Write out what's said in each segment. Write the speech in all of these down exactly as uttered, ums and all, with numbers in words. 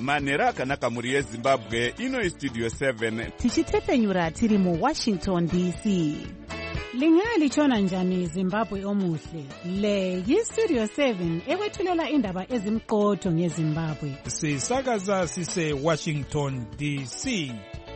manhero akanaka mhuri yezimbabwe. Ino istudio seven tichitepenyura tiri muwashington D C. Lingalitshona njani Zimbabwe omuhle? Le yistudio seven ekwethulela indaba ezimqotho ngeZimbabwe. Sisakaza sise Washington D C.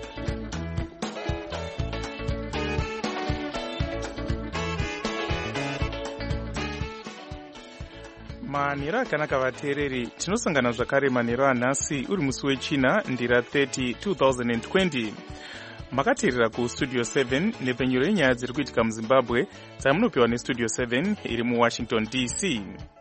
Manhero akanaka vateereri, tinosangana zvakare manhero anhasi uri musi wechina ndira thirty two thousand twenty. Makateerera kustudio seven nepenyuro yenyaya dziri kuitika muZimbabwe dzamunopiwa nestudio seven iri muWashington D C.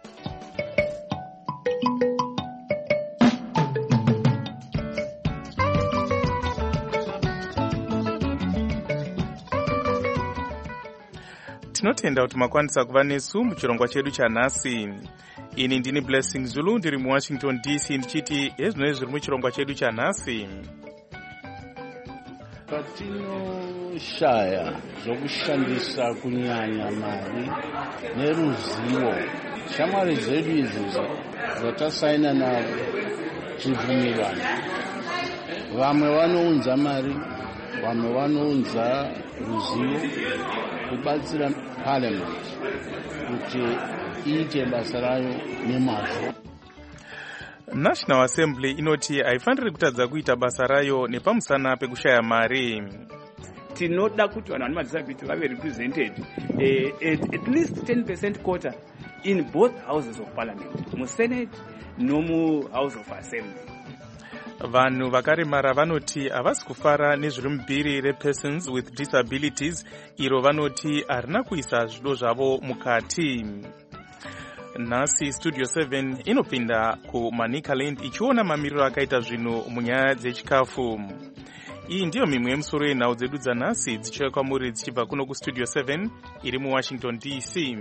Tinotenda kuti makwanisa kuva nesu muchirongwa chedu chanhasi. Ini ndini Blessing Zulu ndiri muWashington D C ndichiti ezvinoi zviri muchirongwa chedu chanhasi. Patinoshaya zvokushandisa kunyanya mari neruzivo, shamwari dzedu idzi dzatasaina navo chibvumirano, vamwe vanounza mari, vamwe vanounza ruzivo kubatsira parliament kuti iite basa rayo nemazvo. National Assembly inoti haifaniri kutadza kuita basa rayo nepamusana pekushaya mari. Tinoda kuti vanhu vane madisability vave represented uh, at, at least ten percent quota in both houses of parliament, mu Senate no mu House of Assembly. Vanhu vakaremara vanoti havasi kufara nezviri mubhiri repersons with disabilities, iro vanoti harina kuisa zvido zvavo mukati. Nhasi studio seven inopinda kuManicaland ichiona mamiriro akaita zvinhu munyaya dzechikafu. Iyi ndiyo mimwe yemusoro yenhau dzedu dzanhasi dzichiuya kwamuri dzichibva kuno kustudio seven iri muWashington D C.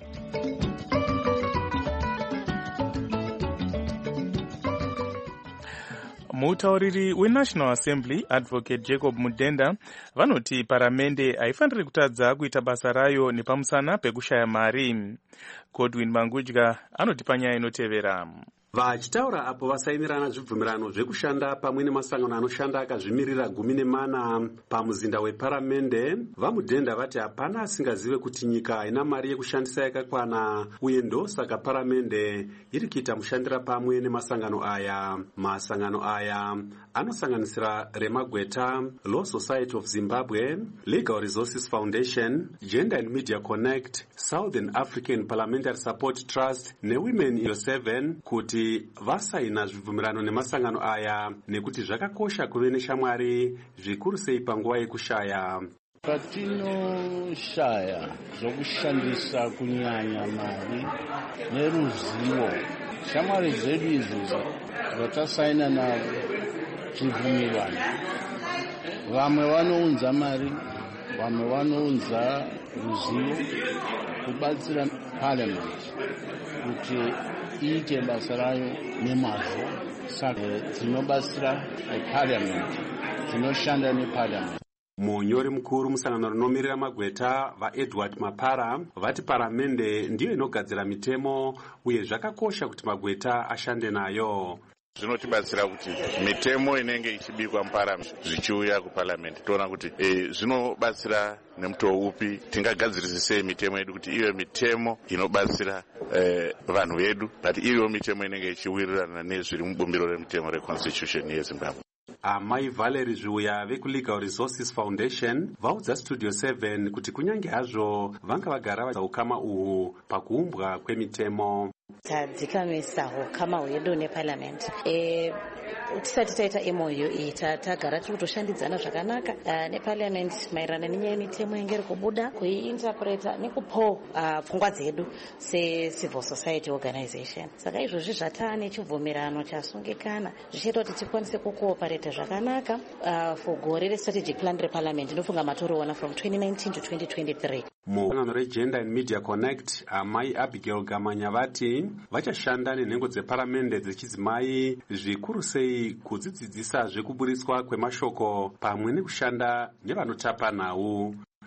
Mutauriri weNational Assembly Advocate Jacob Mudenda vanoti paramende haifaniri kutadza kuita basa rayo nepamusana pekushaya mari. Godwin Mangudya anoti panyaya inotevera. Vachitaura apo vasaimirana zvibvumirano zvekushanda pamwe nemasangano anoshanda akazvimirira gumi nemana pamuzinda weparamende, vaMudenda vati hapana asingazive kuti nyika haina mari yekushandisa yakakwana, uye ndosaka paramende iri kuita mushandira pamwe nemasangano aya. Masangano aya anosanganisira Remagweta, Law Society of Zimbabwe, Legal Resources Foundation, Gender and Media Connect, Southern African Parliamentary Support Trust neWomen in seven kuti vasaina zvibvumirano nemasangano aya nekuti zvakakosha kuve neshamwari zvikuru sei panguva yekushaya. Patinoshaya zvokushandisa kunyanya mari neruzivo, shamwari dzedu idzi dzatasaina navo chibvumirano, vamwe vanounza mari, vamwe vanounza ruzivo kubatsira parliament kuti iite basa rayo nemazvo. Saka dzinobatsira parliament, dzinoshanda neparliament. Munyori mukuru musangano rinomirira Magweta vaEdward Mapara vati paramende ndiyo inogadzira mitemo uye zvakakosha kuti Magweta ashande nayo. Zvinotibatsira kuti mitemo inenge ichibikwa muparliament zvichiuya kuparliament toona kuti e, zvinobatsira nemutoo upi tingagadzirise sei mitemo yedu kuti iwe mitemo inobatsira e, vanhu vedu, kuti iwe mitemo inenge ichiwirirana nezviri mubumbiro remitemo reconstitution yeZimbabwe. Amai Valerie Zviuya vekuLegal Resources Foundation vaudza Studio seven kuti kunyange hazvo vanga vagara vaukama uhu pakuumbwa kwemitemo. Tadzikamisa ukama hwedu neparliament. E, tisati taita M O U iyi tagara tiri kutoshandidzana zvakanaka uh, neparliament maererano nenyaya yemitemo inenge iri kubuda, kuiinterpreta nekupo pfungwa uh, dzedu secivil society organization. Saka izvozvi zvataa nechibvumirano chasungikana zvichaita kuti tikwanise kukooperate zvakanaka uh, for gore restrategic plan reparliament inofunga matoriona from twenty nineteen to twenty twenty-three. Musangano reGender and Media Connect, amai Abigail Gamanya vati vachashanda nenhengo dzeparamende dzechidzimai zvikuru sei kudzidzisa zvekuburiswa kwemashoko pamwe nekushanda nevanotapa nhau.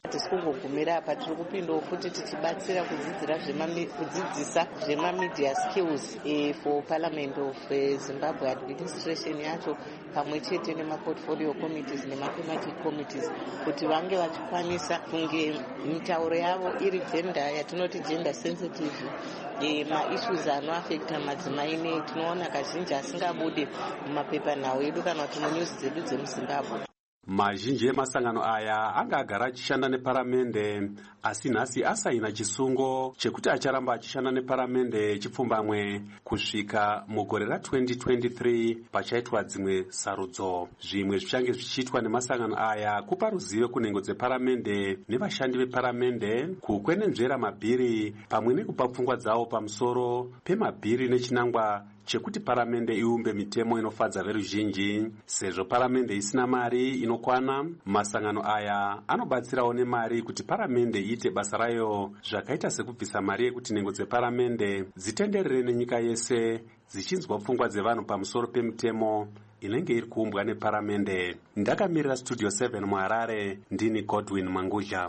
Hatisi kungogumira apa, tiri kupindawo futi tichibatsira kudzidzisa zvemamedia skills for Parliament of Zimbabwe administration yacho pamwe chete nemaportfolio committees nemathematic committees kuti vange vachikwanisa kunge mitauro yavo iri gender yatinoti gender sensitive. Maissues anoafekta madzimai nei tinoona kazhinji asingabudi mumapepanhau edu kana kuti munyuzi dzedu dzemuZimbabwe. Mazhinji emasangano aya anga agara achishanda neparamende, asi nhasi asaina chisungo chekuti acharamba achishanda neparamende chipfumbamwe kusvika mugore ra-twenty twenty-three pachaitwa dzimwe sarudzo. Zvimwe zvichange zvichiitwa nemasangano aya kupa ruzivo kunhengo dzeparamende nevashandi veparamende, kukwenenzvera mabhiri pamwe nekupa pfungwa dzavo pamusoro pemabhiri nechinangwa chekuti paramende iumbe mitemo inofadza veruzhinji. Sezvo paramende isina mari inokwana, masangano aya anobatsirawo nemari kuti paramende iite basa rayo, zvakaita sekubvisa mari yekuti nhengo dzeparamende dzitenderere nenyika yese dzichinzwa pfungwa dzevanhu pamusoro pemitemo inenge iri kuumbwa neparamende. Ndakamirira Studio seven muHarare, ndini Godwin Mangudya.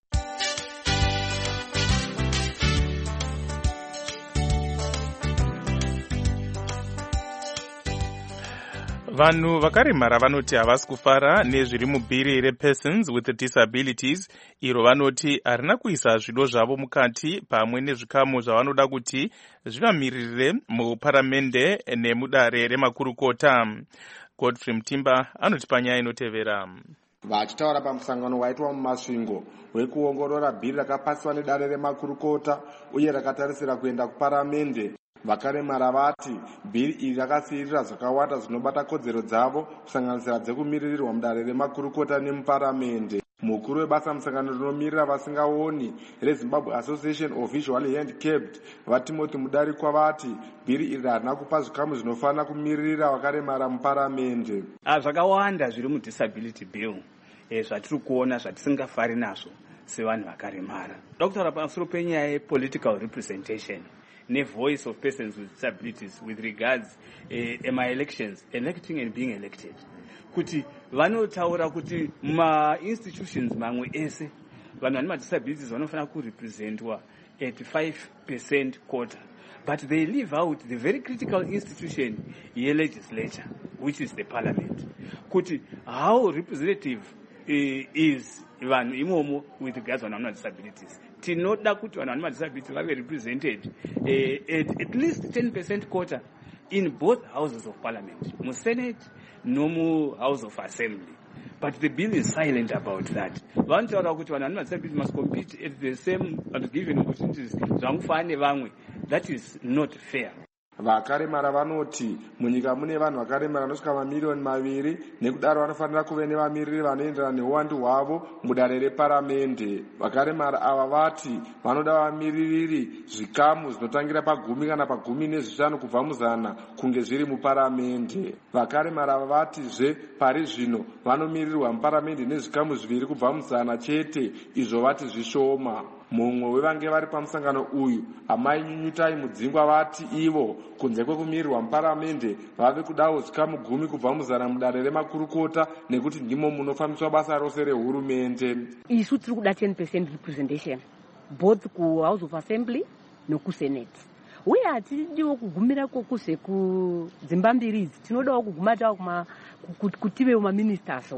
Vanhu vakaremara vanoti havasi kufara nezviri mubhiri repersons with disabilities, iro vanoti harina kuisa zvido zvavo mukati pamwe nezvikamu zvavanoda kuti zvivamiririre muparamende nemudare remakurukota. Godfrey Mutimba anoti panyaya inotevera. Vachitaura pamusangano waitwa mumasvingo wekuongorora bhiri rakapaswa nedare remakurukota uye rakatarisira kuenda kuparamende, vakaremara vati bhiri iri rakasiyirira zvakawanda zvinobata kodzero dzavo kusanganisira dzekumiririrwa mudare remakurukota nemuparamende. Mukuru webasa musangano rinomirira vasingaoni reZimbabwe Association of Visually Handicapped vaTimothy Mudarikwa vati bhiri iri harina kupa zvikamu zvinofanira kumiririra vakaremara muparamende. Zvakawanda zviri mudisability bill zvatiri kuona zvatisingafari nazvo sevanhu vakaremara. Dokutaura pamusoro penyaya yepolitical representation ne voice of persons with disabilities with regards uh, my elections, electing and being elected. Kuti vanotaura kuti ma institutions mamwe ese vanhu vane disabilities vanofanira kurepresentwa at five percent quota, but they leave out the very critical institution ye legislature, which is the parliament. Kuti how representative uh, is vanhu imomo with regards vanhu vane disabilities. Tinoda kuti vanhu vane disabilities vave represented uh, at at least ten percent quota in both houses of parliament, mu Senate no mu House of Assembly. But the bill is silent about that. Vantaura kuti vanhu vane disabilities must compete at the same and given opportunities zvangufana nevamwe. That is not fair. Vakaremara vanoti munyika mune vanhu vakaremara vanosvika mamiliyoni maviri, nekudaro vanofanira kuve nevamiriri vanoenderana neuwandu hwavo mudare reparamende. Vakaremara ava vati vanoda vamiririri zvikamu zvinotangira pagumi kana pagumi nezvishanu kubva muzana kunge zviri muparamende. Vakaremara ava vatizve pari zvino vanomirirwa muparamende nezvikamu zviviri kubva muzana chete, izvo vati zvishoma. Mumwe wevange vari pamusangano uyu, Amai Nyunyutai Mudzingwa vati ivo kunze kwekumirirwa muparamende vave kudawo zvikamu gumi kubva muzana mudare remakurukota nekuti ndimo munofambiswa basa rose rehurumende. Isu tiri kuda ten percent representation both ku House of Assembly noku Senate. Uye hatidiwo kugumira kokuse kudzimba mbiri idzi, tinodawo kuguma tawo kuma kutive maministers.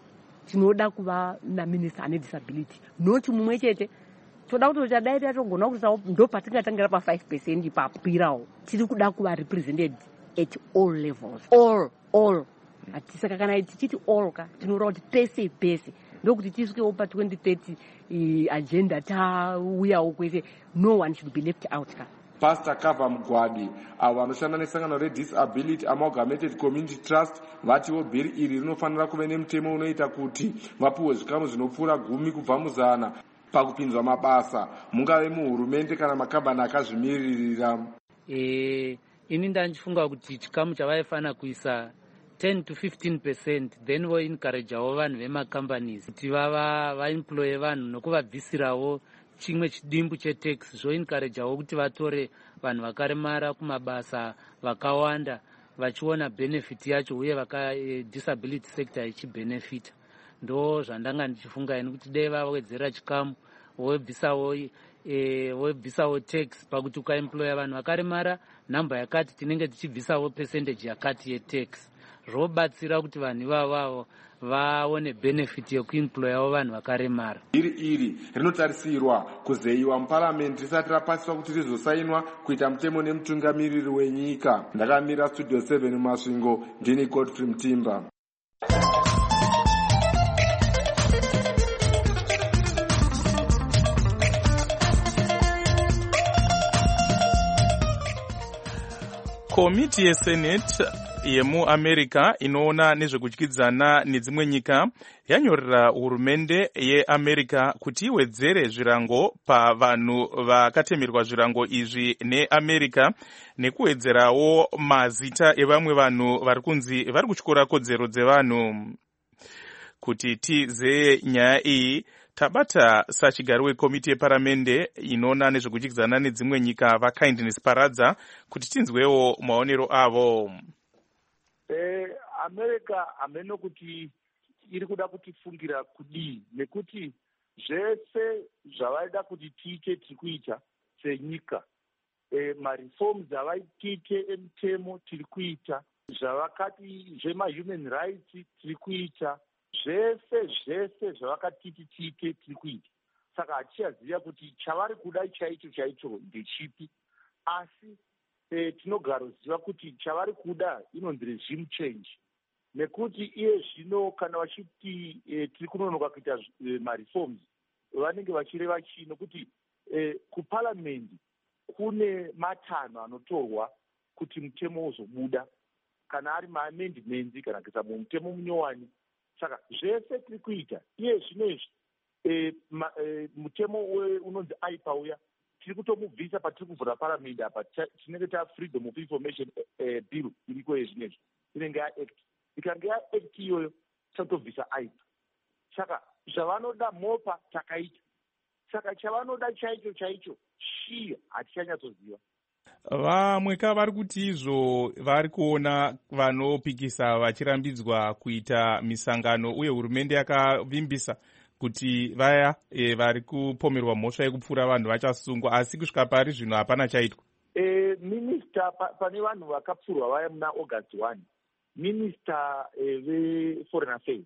Tinoda kuva naminister ane disability, noti mumwe chete. Toda kuti uchadai tatogona kuti ndo patingatangira pa five percent papirawo. Tiri kuda kuva represented at all levels. All, all. Atisaka kana tichiti all ka tinora kuti pese pese. Ndokuti tisvikewo pa twenty thirty agenda tauyawo kwese, no one should be left out ka. Pastor Kava Mugwadi avo vanoshanda nesangano reDisability Amalgamated Community Trust vatiwo bhiri iri rinofanira kuve nemutemo unoita kuti vapiwe zvikamu zvinopfuura gumi kubva muzana pakupinzwa mabasa, mungave muhurumende kana makambani akazvimiririra. Eh, ini ndandifunga kuti chikamu chavaifanira kuisa ten to fifteen percent, then vo encourageawo vanhu vemacompanies kuti vava vaemploye vanhu nokuvabvisirawo chimwe chidimbu chetax, zvo encourageawo kuti vatore vanhu vakaremara kumabasa vakawanda vachiona benefit yacho uye vaka eh, disability sector ichibenefita. ndo zvandanga ndichifunga ini kuti dai vawedzera chikamu wobvisawo e, wobvisawo tax pakuti ukaemploya vanhu vakaremara nhamba yakati tinenge tichibvisawo percentage yakati yetax zvobatsira kuti vanhu ivavavo vaone benefit yekuemployawo vanhu vakaremara. iri iri rinotarisirwa kuzeyiwa muparamende risati rapasiswa kuti rizosainwa kuita mutemo nemutungamiriri wenyika. Ndakamira studio seven mumasvingo, ndini Godfrey Mutimba. Komiti yeSenate yemuamerica inoona nezvekudyidzana nedzimwe nyika yanyorera hurumende yeamerica kuti iwedzere zvirango pavanhu vakatemerwa zvirango izvi neamerica nekuwedzerawo mazita evamwe vanhu vari kunzi vari kutyora kodzero dzevanhu. Kuti tizeye nyaya iyi tabata sachigari wekomiti yeparamende inoona nezvekudyidzana nedzimwe nyika vaKindness Paradza kuti tinzwewo maonero avo. Eh, America hameno kuti iri kuda kutifungira kudii, nekuti zvese zvavaida kuti tiite tiri kuita senyika. Eh, mareforms avaitiite emutemo tiri kuita, zvavakati zvemahuman rights tiri kuita, zvese zvese zvavakatiti tiite tiri kuita. Saka hatichaziva kuti chavari kuda chaicho chaicho ndechipi, asi E, tinogara ziva kuti chavari kuda inonzi regime change, nekuti iye zvino kana vachiti e, tiri kunonoka kuita e, mareforms vanenge vachireva chii, nokuti e, kuparamendi kune matanho anotorwa kuti mutemo uzobuda, kana ari maamendments kana kuisa mumutemo munyowani. Saka zvese tiri kuita iye zvino izvi e, e, mutemo unonzi aipa uya tiri kutomubvisa patiri kuvhura paramendi apa, tinenge ta freedom of information eh, bill iriko yezvinezvi inenge yaact. Ikange yaact iyoyo tatobvisa aipa. Saka zvavanoda mopa takaita. Saka chavanoda chaicho chaicho shii hatichanyatsoziva. Vamwe ka vari kuti izvo vari kuona vanopikisa vachirambidzwa kuita misangano uye hurumende yakavimbisa kuti vaya e, vari kupomerwa mhosva yekupfura vanhu vachasungwa, asi kusvika pari zvino hapana chaitwa. E, minista pa, pane vanhu vakapfurwa vaya muna August one, minista e, veforeign affairs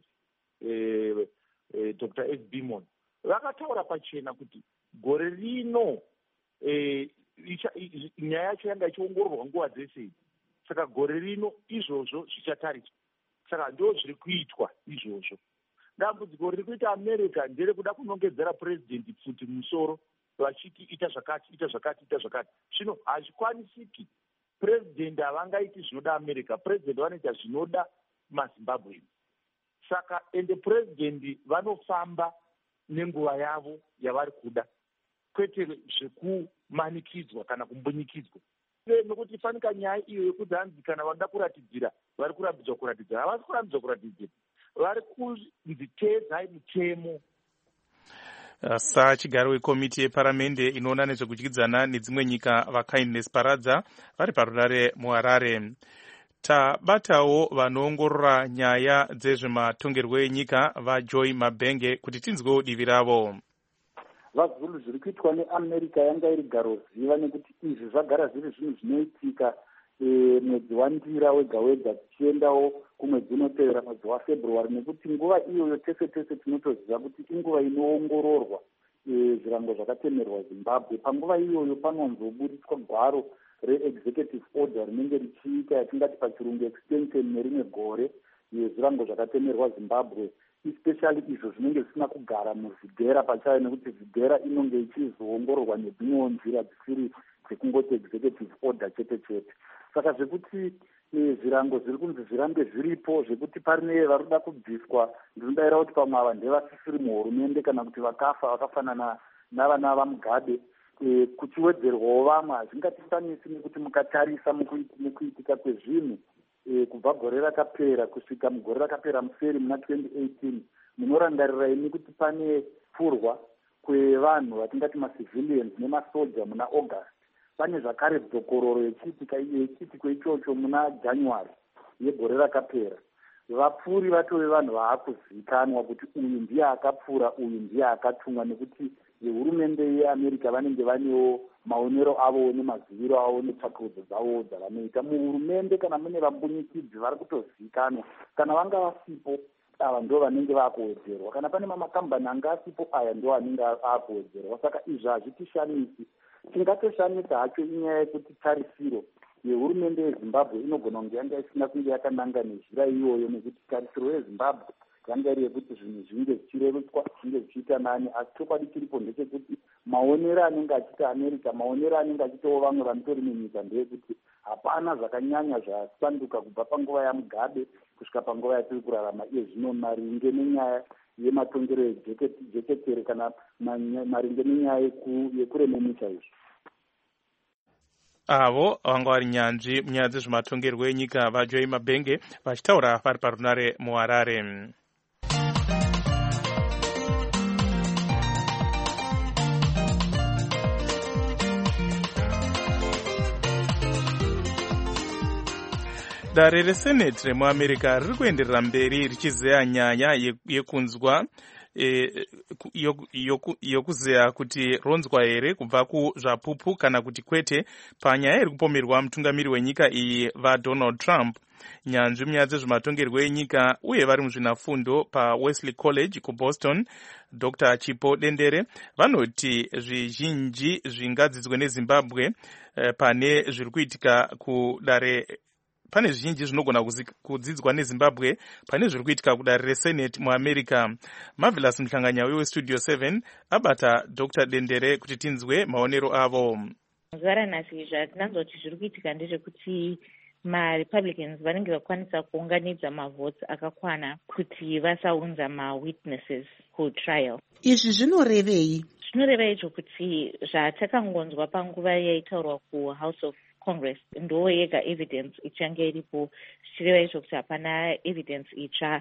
e, e, Doctor S B Mon vakataura pachena kuti gore rino e, icha, i, nyaya yacho yanga ichiongororwa nguva dzese. Saka gore rino izvozvo zvichatariswa. Saka ndo zviri kuitwa izvozvo. Dambudziko riri kuita America ndere kuda kunongedzera president pfuti musoro vachiti ita zvakati ita zvakati ita zvakati. Zvino hazvikwanisiki. President havangaiti zvinoda America, president vanoita zvinoda maZimbabwe. Saka ende president vanofamba nenguva yavo yavari kuda, kwete zvekumanikidzwa kana kumbunyikidzwa. Nokuti fanika nyaya iyo yekuti hanzi kana vanoda kuratidzira vari kurambidzwa kuratidzira, havasi kurambidzwa kuratidzira, vari kunzi teedzai mutemo. Sachigari wekomiti yeparamende inoona nezvekudyidzana nedzimwe nyika vaKindness Paradza vari parunare muHarare. Tabatawo vanoongorora nyaya dzezvematongerwo enyika vaJoy Mabenge kuti tinzwewo divi ravo. Vazulu zviri kuitwa neAmerica yanga iri garoziva, nekuti izvi zvagara zviri zvinhu zvinoitika e, mwedzi wandira wega wega tichiendawo kumwedzi unotevera mwedzi waFebruary, nekuti nguva iyoyo tese tese tinotoziva kuti inguva inoongororwa e, zvirango zvakatemerwa Zimbabwe. Panguva iyoyo panonzoburitswa gwaro reexecutive order rinenge richiita yatingati pachirungu extension nerimwe gore yezvirango zvakatemerwa Zimbabwe, especially izvo zvinenge zvisina kugara muzvidhera pachayo, nekuti zvidhera inonge ichizoongororwa nedzimwewo nzira dzisiri dzekungoti executive order chete chete. Saka zvekuti zvirango zviri kunzi zvirambe zviripo, zvekuti parine vari kuda kubviswa, ndinodayira kuti pamwe ava ndevasisiri muhurumende kana kuti vakafa vakafanana navana vaMugabe. E, kuchiwedzerwawo vamwe hazvingatisanisi, nekuti mukatarisa mukuitika kwezvinhu e, kubva gore rakapera kusvika mugore rakapera museri muna twenty eighteen, munorangarira ini kuti pane pfurwa kwevanhu vatingati macivilians nemasoja muna August. Pane zvakare dzokororo yechiitiko ichocho muna January yegore rakapera. vapfuri vatove vanhu vaakuzivikanwa kuti uyu ndiye akapfuura, uyu ndiye akatumwa, nekuti hurumende yeamerica vanenge vanewo maonero avo nemaziviro avo netsvakurudzo dzavo dzavanoita. Muhurumende kana mune vambunyikidzi vari kutozivikanwa, kana vanga vasipo ava ndo vanenge vakuwedzerwa, kana pane mamakambani anga asipo aya ndo anenge akuwedzerwa. Saka izvi hazvitishamisi. Chingatoshamisa hacho inyaya yekuti tarisiro yehurumende yezimbabwe inogona kunge yanga isina kunge yakananga nezhira iyoyo, nekuti tarisiro yezimbabwe yanga iri yekuti zvinhu zvinge zvichirerutswa, zvinge zvichiita nani. Asi chokwadi chiripo ndechekuti maonero anenge achiita america, maonero anenge achiitawo vamwe vanotori munyika ndeyekuti hapana zvakanyanya zvasanduka kubva panguva yamugabe kusvika panguva yatiri kurarama iye zvino, maringe nenyaya yematongero ejeketere kana maringe nenyaya yekuremenusa izvi. Avo vanga vari nyanzvi munyaya dzezvematongerwo enyika vaJoy Mabhenge vachitaura vari parunare muHarare. Dare reseneti remuAmerica riri kuenderera mberi richizeya nyaya yekunzwa E, yokuzeya kuti ronzwa here kubva kuzvapupu kana kuti kwete panyaya iri kupomerwa mutungamiri wenyika iyi vaDonald Trump. Nyanzvi munyaya dzezvematongerwo enyika uye vari muzvinafundo paWesley College kuBoston, Doctor Chipo Dendere, vanoti zvizhinji zvingadzidzwe neZimbabwe eh, pane zviri kuitika kudare pane zvizhinji zvinogona kudzidzwa neZimbabwe pane zviri kuitika kudare reseneti muAmerica. Marvelous Mhlanganya weStudio seven abata Doctor Dendere kuti tinzwe maonero avo. Zuva ranhasi zvatinanzoti zviri kuitika ndezvekuti maRepublicans vanenge vakwanisa kuunganidza mavhotsi akakwana kuti vasaunza mawitnesses kutrial. Izvi zvinorevei? Zvinoreva izvo kuti zvatakangonzwa panguva yaitaurwa kuHouse of Congress ndo yega evidence ichange iripo, zvichireva izvo kuti hapana evidence itsva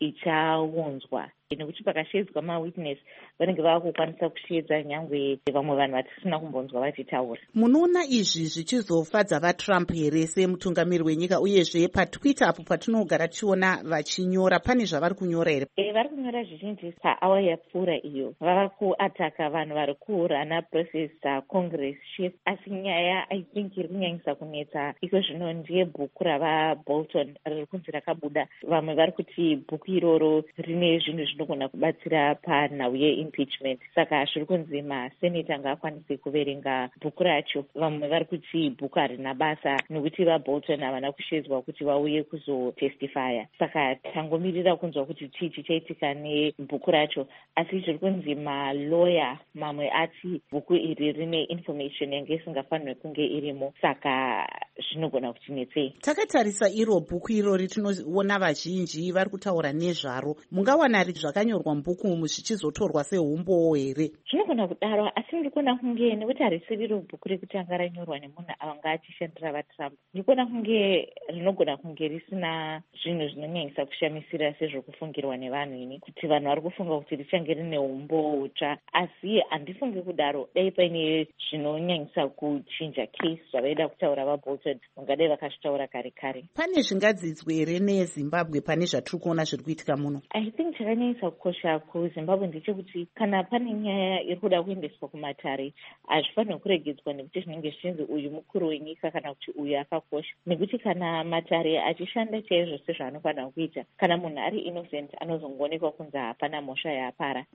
ichaunzwa, nekuti pakashedzwa mawitness vanenge vakukwanisa kushedza nyangwe vamwe vanhu vatisina kumbonzwa vachitaura. Munoona izvi zvichizofadza vaTrump here semutungamiri wenyika, uyezve paTwitter apo patinogara tichiona vachinyora, pane zvavari kunyora here? E, vari kunyora zvizhinji paawa yapfuura iyo. Vava kuataka vanhu vari kurana process Congress chief, asi nyaya I think iri kunyanyisa kunetsa iko zvino ndiye bhuku ravaBolton riri kunzi rakabuda. Vamwe vari kuti bhuku iroro rine zvinhu zvinogona kubatsira panhau yeimpeachment, saka zviri kunzi maseneta ngaakwanise kuverenga bhuku racho. Vamwe vari kuti bhuku harina basa nekuti vaBolton havana kushedzwa kuti vauye kuzotestifya, saka tangomirira kunzwa kuti chii chichaitika nebhuku racho. Asi zviri kunzi maloya mamwe ati bhuku iri rine information yange isingafanirwe kunge irimo, saka zvinogona kuti netsei. Takatarisa iro bhuku irori tinoona vazhinji vari kutaura nezvaro. Mungawana zvakanyorwa mubhuku umu zvichizotorwa seumbowo here? Zvinogona kudaro, asi ndiri kuona kunge nekuti harisi riro bhuku rekutanga ranyorwa nemunhu avanga achishandira vaTrump, ndiri kuona kunge rinogona kunge risina zvinhu zvinonyanyisa kushamisira sezvokufungirwa nevanhu ini, kuti vanhu vari kufunga kuti richange rine umbowo utsva. Asi handifungi kudaro, dai paine zvinonyanyisa kuchinja case zvavaida kutaura vaBolton, vangadai vakazvitaura kare kare. Pane zvingadzidzwe here neZimbabwe pane zvatiri kuona zviri kuitika muno? I think chakanyanyisa kukosha kuZimbabwe ndechekuti kana pane nyaya iri kuda kuendeswa kumatare, hazvifanirwi kuregedzwa nekuti zvinenge zvichinzi uyu mukuru wenyika kana kuti uyu akakosha, nekuti kana matare achishanda chaizvo sezvaanofanira kuita, kana munhu ari innocent anozongoonekwa kunzi hapana mhosva yaapara.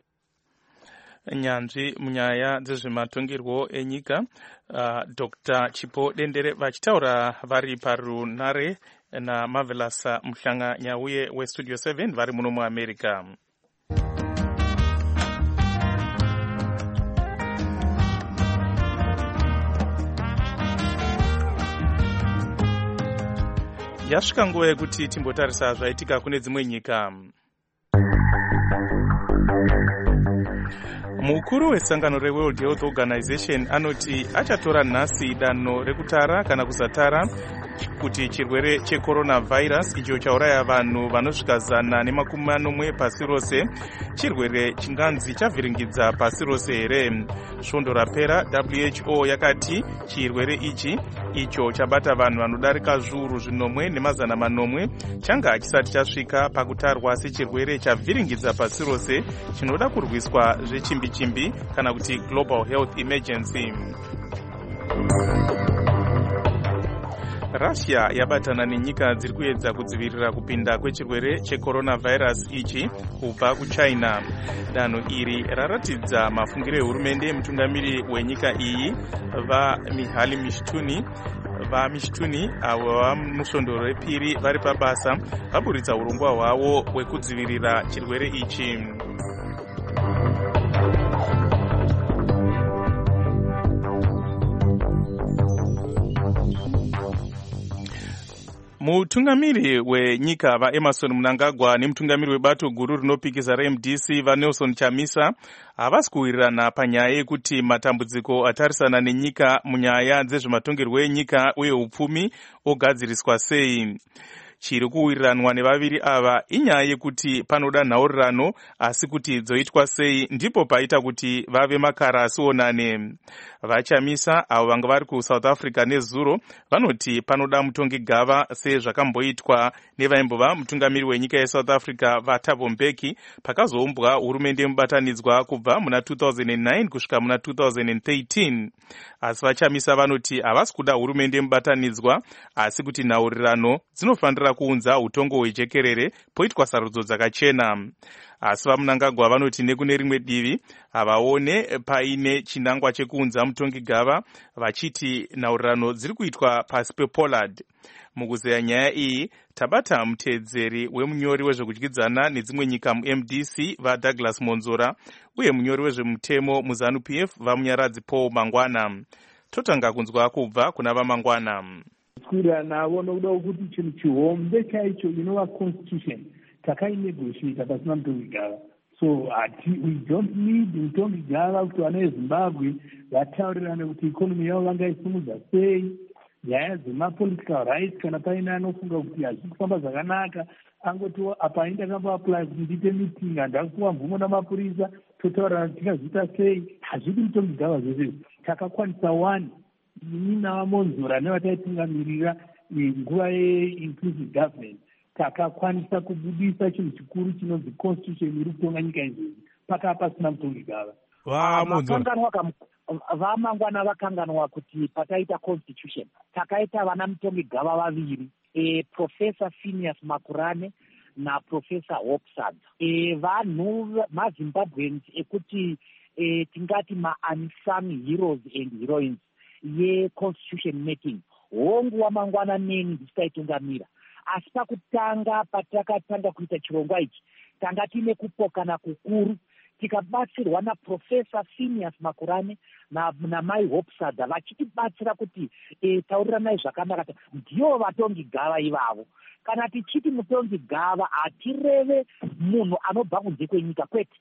Nyanzvi munyaya dzezvematongerwo enyika uh, Doctor Chipo Dendere vachitaura vari parunare naMarvelous Mhlanganya uye weStudio seven vari muno muAmerica. Yasvika nguva yekuti timbotarisa zvaitika kune dzimwe nyika. Mukuru wesangano reWorld Health Organization anoti achatora nhasi danho rekutara kana kusatara kuti chirwere checoronavirus icho chauraya vanhu vanosvika zana nemakumi manomwe pasi rose chirwere chinganzi chavhiringidza pasi rose here. Svondo rapera W H O yakati chirwere ichi icho chabata vanhu vanodarika zviuru zvinomwe nemazana manomwe changa chisati chasvika pakutarwa sechirwere chavhiringidza pasi rose chinoda kurwiswa zvechimbi-chimbi kana kuti global health emergency. Russia yabatana nenyika dziri kuedza kudzivirira kupinda kwechirwere checoronavirus ichi kubva kuChina. Danho iri raratidza mafungiro ehurumende yemutungamiri wenyika iyi vaMihaly Mishtuni vaMishtuni avo vamusvondo repiri vari pabasa vaburitsa urongwa hwavo hwekudzivirira chirwere ichi. Mutungamiri wenyika vaEmerson Mnangagwa nemutungamiri webato guru rinopikisa reM D C vaNelson Chamisa havasi kuwirirana panyaya yekuti matambudziko atarisana nenyika munyaya dzezvematongerwo enyika uye upfumi ogadziriswa sei. Chiri kuwiriranwa nevaviri ava inyaya yekuti panoda nhaurirano asi kuti dzoitwa sei ndipo paita kuti vave makara asionane. VaChamisa avo vanga vari kuSouth Africa nezuro vanoti panoda mutongi gava sezvakamboitwa nevaimbova mutungamiri wenyika yeSouth Africa vaThabo Mbeki pakazoumbwa hurumende mubatanidzwa kubva muna two thousand nine kusvika muna two thousand thirteen. Asi VaChamisa vanoti havasi kuda hurumende mubatanidzwa asi kuti nhaurirano dzinofanira kuunza utongo hwejekerere poitwa sarudzo dzakachena. Asi vaMnangagwa vanoti nekune rimwe divi havaone paine chinangwa chekuunza mutongi gava vachiti nhaurirano dziri kuitwa pasi pePollard. Mukuzeya nyaya iyi tabata muteedzeri wemunyori wezvekudyidzana nedzimwe nyika muM D C vaDouglas Monzora uye munyori wezvemutemo muZANU P F vamunyaradzi Paul Mangwana. Totanga kunzwa kubva kuna vaMangwana. Kuda navo nokuda kuti chinhu chihombe chaicho inova constitution takainegotiata pasina mutongi gava. So ati we don't need mutongi gava kuti vana veZimbabwe vataurirane kuti ikonomi yavo vangaisimudza sei, nyaya dzemapolitical rights kana paine anofunga kuti hazvisi kufamba zvakanaka angoti apa ini ndakamboapply kuti ndiite meeting handakupiwa mvumo namapurisa totaurirana kuti tingazviita sei. Hazvidi mutongi gava zvese takakwanisa one ini navaMonzora nevataitungamirira nguva yeinclusive government takakwanisa kubudisa chinhu chikuru chinonzi constitution iri kutonga nyika izvozvi pakava pasina mutongi gava. VaMangwana vakanganwa kuti pataita constitution takaita vana mutongi gava vaviri, e, Professor Phineas Makurane naProfessor Hopsad. E, vanhu maZimbabweans ekuti e, tingati ma-unsung heroes and heroines ye-constitution making. Hongu waMangwana neni ndisitaitungamira. Asi pakutanga patakatanga kuita chirongwa ichi tanga tine kupokana kukuru tikabatsirwa naProfessor Phineas Makurane namai Hopsada vachitibatsira kuti e, tauriranai zvakanaka. Ndivo vatongi gava ivavo. Kana tichiti mutongi gava hatireve munhu anobva kunze kwenyika kwete.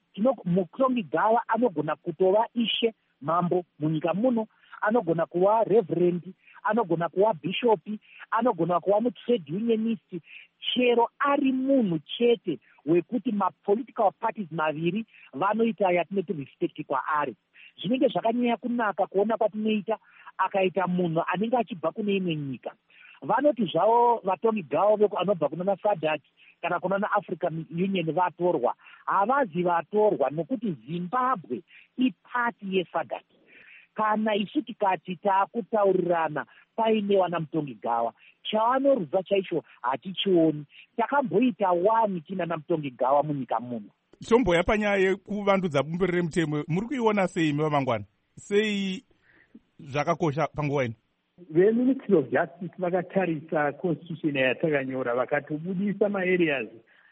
Mutongi gava anogona kutova ishe mambo munyika muno, anogona kuva reverend, anogona kuva bishopi, anogona kuva mutrade unionist, chero ari munhu chete wekuti mapolitical parties maviri vanoita yatinoti respect kwaari. Zvinenge zvakanyanya kunaka kuona kwatinoita akaita munhu anenge achibva kune imwe nyika. Vanoti zvavo vatongi gava anobva kuna SADC kana kuna naAfrican Union vatorwa. Havazi vatorwa nokuti Zimbabwe ipati yeSADC. Kana isu tikati taakutaurirana paine wana mutongi gava chavanorudza chaicho hatichioni. Takamboita wani tina namutongi gava munyika muno. Tomboya panyaya yekuvandudza bumbiro remutemo muri kuiona sei vaMangwana? Sei zvakakosha panguva ino? VeMinistry of Justice vakatarisa constitution yatakanyora vakatobudisa maareas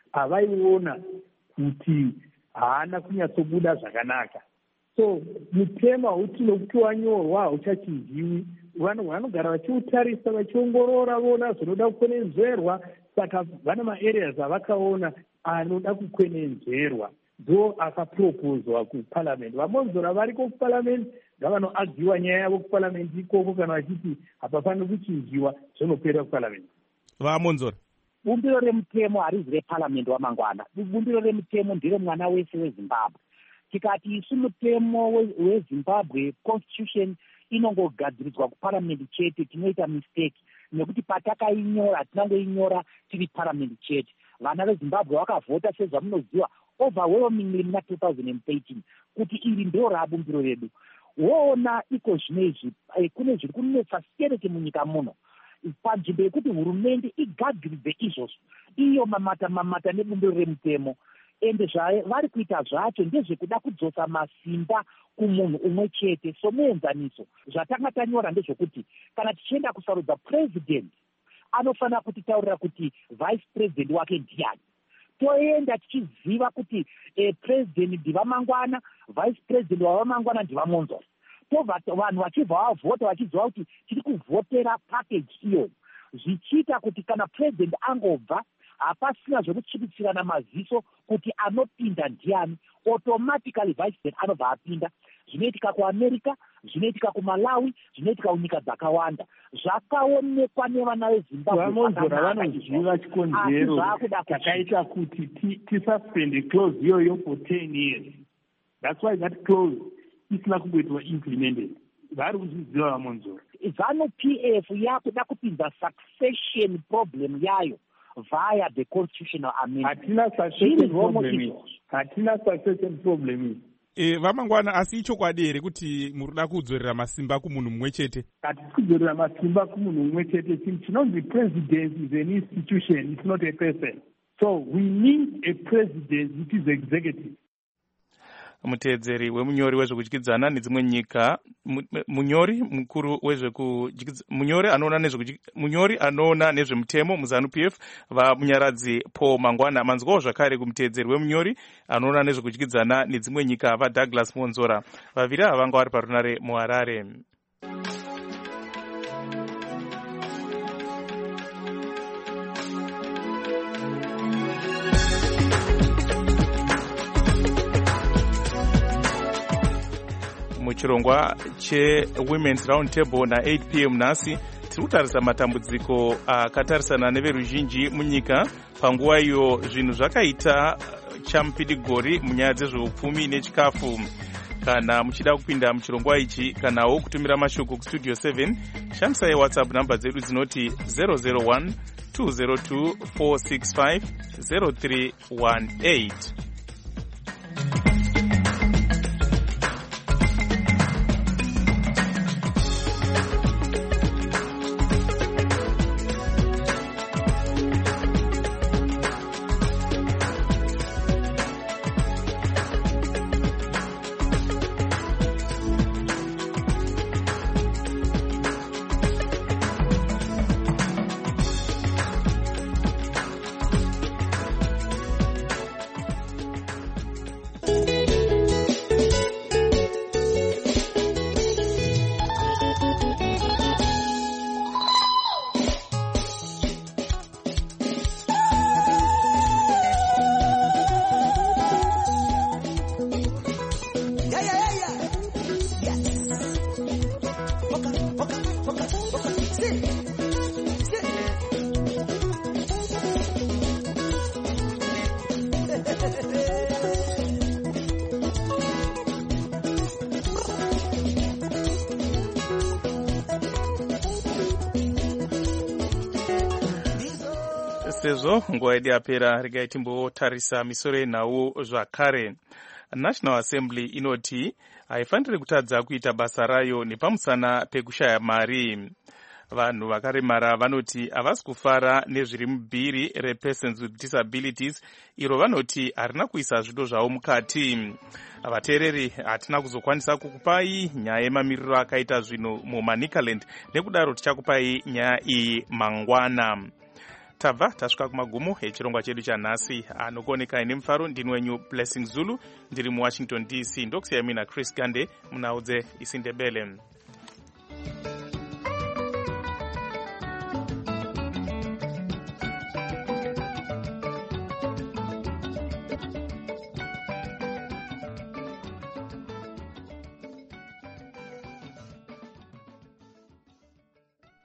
avaiona kuti haana kunyatsobuda zvakanaka. So mutemo hauti wanyorwa hauchachinjiwi. Vanhu vanogara vachiutarisa vachiongorora vona zvinoda kukwenenzverwa. Saka vana maareas avakaona anoda kukwenenzverwa ndo akapropozwa kuparliament. VaMonzora variko kuparliament ngavanoagiwa nyaya yavo kupalamende ikoko kana vachiti hapafaniri kuchinjiwa zvonopera kupalamende. vamonzora bumbiro remutemo harizi repalamende wamangwana. Bumbiro remutemo ndere mwana wese wezimbabwe. Tikati isu mutemo wezimbabwe constitution inongogadziridzwa kupalamende chete, tinoita mistake nekuti patakainyora tinangoinyora tiri palamende chete. Vana vezimbabwe vakavhota sezvamunoziva overwhelmingly muna two thousand thirteen kuti iri ndo rabumbiro redu. Woona iko zvinezvi kune zviri kunetsa stereke munyika muno panzvimbo yekuti hurumende igadziridze izvozvo iyo mamata mamata nebumbiro remutemo, ende zvavari kuita zvacho ndezvekuda kudzosa masimba kumunhu umwe chete. So muenzaniso zvatanga tanyora ndezvekuti kana tichienda kusarudza president anofanira kutitaurira kuti vice president wake ndiani. Toenda tichiziva kuti eh, president ndivamangwana, vice president wavamangwana ndivamonzora. Vanhu vachibva vavhota vachiziva kuti tiri kuvhotera package iyoyo, zvichiita kuti kana president angobva hapasina zvekutyipitsirana maziso kuti anopinda ndiani, automatically vice president anobva apinda. Zvinoitika kuamerica, zvinoitika kumalawi, zvinoitika kunyika dzakawanda. Zvakaonekwa nevana vezimbabwe. Vamonzora vanoziva chikonzero chakaita kuti tisuspende clause iyoyo for ten years. That's why that clause isina kumboitwa implemented. Vari kuzviziva vamonzora. ZANU P F yakuda kupinza succession problem yayo via the constitutional amendment. Hatina succession problem. Hatina succession problem. E, vamangwana asi ichokwadi here kuti murida kudzorera masimba kumunhu mumwe chete? Hatisi kudzorera masimba kumunhu mumwe chete. Chinonzi president is an institution, it's not a person. So we need a president which is executive. Muteedzeri wemunyori wezvekudyidzana nedzimwe nyika, munyori mukuru wezvekudyidzana, munyori anoona nezve munyori anoona nezvemutemo muZANU P F vamunyaradzi Paul Mangwana. Manzwawo zvakare kumuteedzeri wemunyori anoona nezvekudyidzana nedzimwe nyika vaDouglas Monzora. Vaviri ava vanga vari parunare muHarare. Muchirongwa cheWomen's Round Table na eight p m nhasi tiri kutarisa matambudziko akatarisana neveruzhinji munyika panguva iyo zvinhu zvakaita chamupidigori munyaya dzezveupfumi nechikafu. Kana muchida kupinda muchirongwa ichi kanawo kutumira mashoko kustudio seven, shandisai WhatsApp namba dzedu dzinoti zero zero one two zero two four six five zero three one eight. Sezvo nguva yedu yapera, regai timbotarisa misoro yenhau zvakare. National Assembly inoti haifaniri kutadza kuita basa rayo nepamusana pekushaya mari. Vanhu vakaremara vanoti havasi kufara nezviri mubhiri repersons with disabilities, iro vanoti harina kuisa zvido zvavo mukati. Vateereri, hatina kuzokwanisa kukupai nyaya yemamiriro akaita zvinhu muManicaland, nekudaro tichakupai nyaya iyi mangwana. Tabva tasvika kumagumo echirongwa chedu chanhasi. Anokuonekai nemufaro ndini wenyu Blessing Zulu, ndiri muWashington D C. Ndokusiyai mina Chris Gande munhaudze isindebele.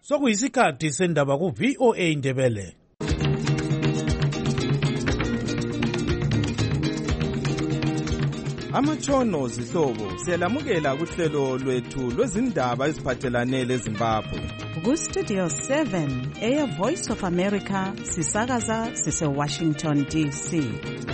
sokuyisikhathi sendaba ku-V O A Ndebele. Amatshono zihlobo siyalamukela kuhlelo lwethu lwezindaba eziphathelane leZimbabwe. Ku-Studio seven eya Voice of America sisakaza sise-Washington D C.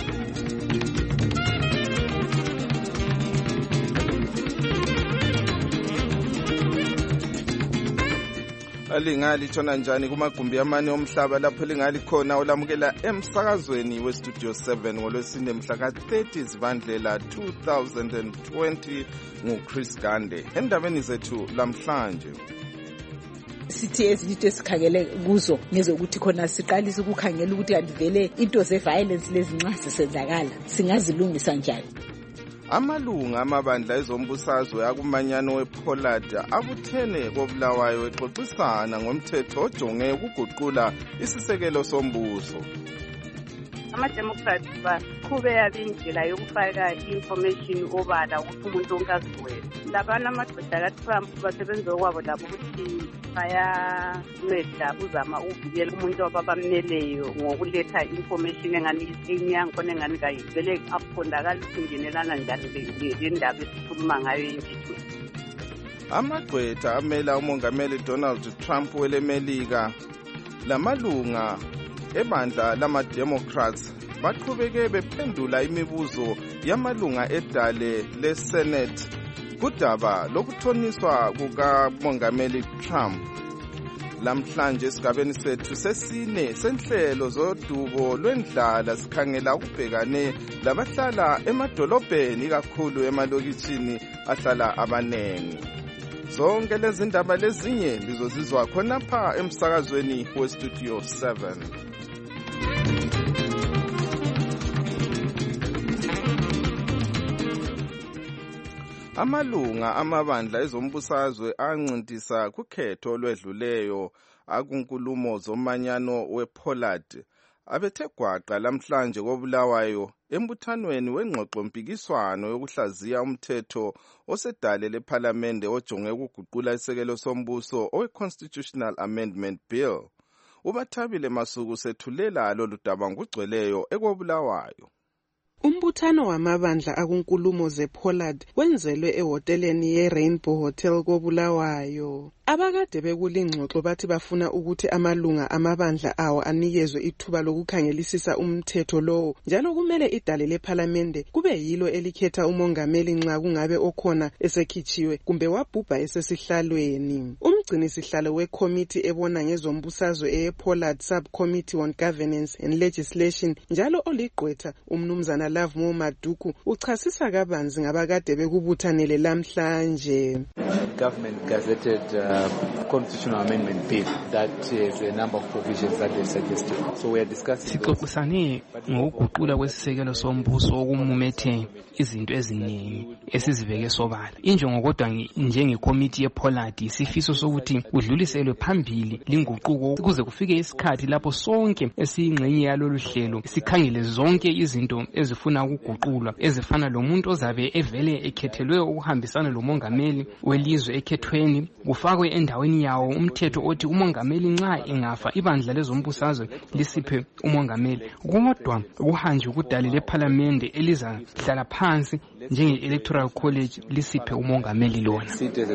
Alingali tshona njani kumagumbi amane omhlaba lapho lingali khona olamukela emsakazweni we-Studio seven ngolwesine mhla ka-thirty Zibandlela two thousand twenty nguChris Gande. Endabeni zethu lamhlanje sithi ezinto esikhangele kuzo ngezokuthi khona siqalise ukukhangela ukuthi kanti vele into ze-violence lezi nxa zisenzakala singazilungisa njani. Amalunga amabandla ezombusazwe akumanyano wePollard abuthene koBulawayo exoxisana ngomthetho ojonge ukuguqula isisekelo sombuso. Ama-Democrats baqhube indlela yokufaka i-information obala ukuthi umuntu wonke azibuyele. Labana amadoda kaTrump basebenza okwabo labo ukuthi bayanceda uzama ukuvikela umuntu ababamneleyo ngokuletha information engani enyankhona engani kayivele akuqondakala ukuthi ingenelana njani le ndaba esikhuluma ngayo enjithweni. Amagqwetha amela umongameli Donald Trump welemelika lamalunga ebandla lama-Democrats baqhubeke bephendula imibuzo yamalunga edale le-Senate kudaba lokuthoniswa kukamongameli Trump. Lamhlanje esigabeni sethu sesine senhlelo zodubo lwendlala sikhangela ukubhekane labahlala emadolobheni kakhulu emalokitshini ahlala abanengi. Zonke lezi ndaba lezinye lizozizwa khonapha emsakazweni we-Studio seven. Amalunga amabandla ezombusazwe ancintisa kukhetho olwedluleyo akunkulumo zomanyano wePollard abethe gwaqa lamhlanje koBulawayo embuthanweni wengxoxo mpikiswano yokuhlaziya umthetho osedale lePhalamende ojonge ukuguqula isekelo sombuso owe-Constitutional Amendment Bill. Ubathabile Masuku sethulela lolu daba ngugcweleyo ekoBulawayo. Umbuthano wamabandla akunkulumo zePollard wenzelwe ehoteleni ye-Rainbow Hotel koBulawayo. Abakade bekulingxoxo bathi bafuna ukuthi amalunga amabandla awo anikezwe ithuba lokukhangelisisa umthetho lowo, njalo kumele idale lePhalamende kube yilo elikhetha umongameli nxa kungabe okhona esekhitshiwe kumbe wabhubha esesihlalweni. Umgcini sihlalo wekomiti ebona ngezombusazwe ePollard Subcommittee on Governance and Legislation njalo oligqwetha umnumzana Love Maduku uchasisa kabanzi ngabakade bekubuthanele lamhlanje. Government gazetted uh, constitutional amendment bill that has a number of provisions that they suggested. So we are discussing. Sixoxisane ngokuguqula kwesisekelo sombuso okumumethe izinto eziningi esizibeke sobala. Injongo kodwa njengekomiti yePollard isifiso sokuthi udluliselwe phambili linguquko kuze kufike isikhathi lapho sonke esiyingxenye yalolu hlelo sikhangele zonke izinto ezifuna ukuguqulwa ezifana lomuntu ozabe evele ekhethelwe ukuhambisana lomongameli welizwe ekhethweni kufakwe endaweni yawo umthetho othi umongameli nxa engafa ibandla lezombusazwe lisiphe umongameli kodwa kuhanjwe kudale lePhalamende elizahlala phansi njenge-electoral college lisiphe umongameli lona.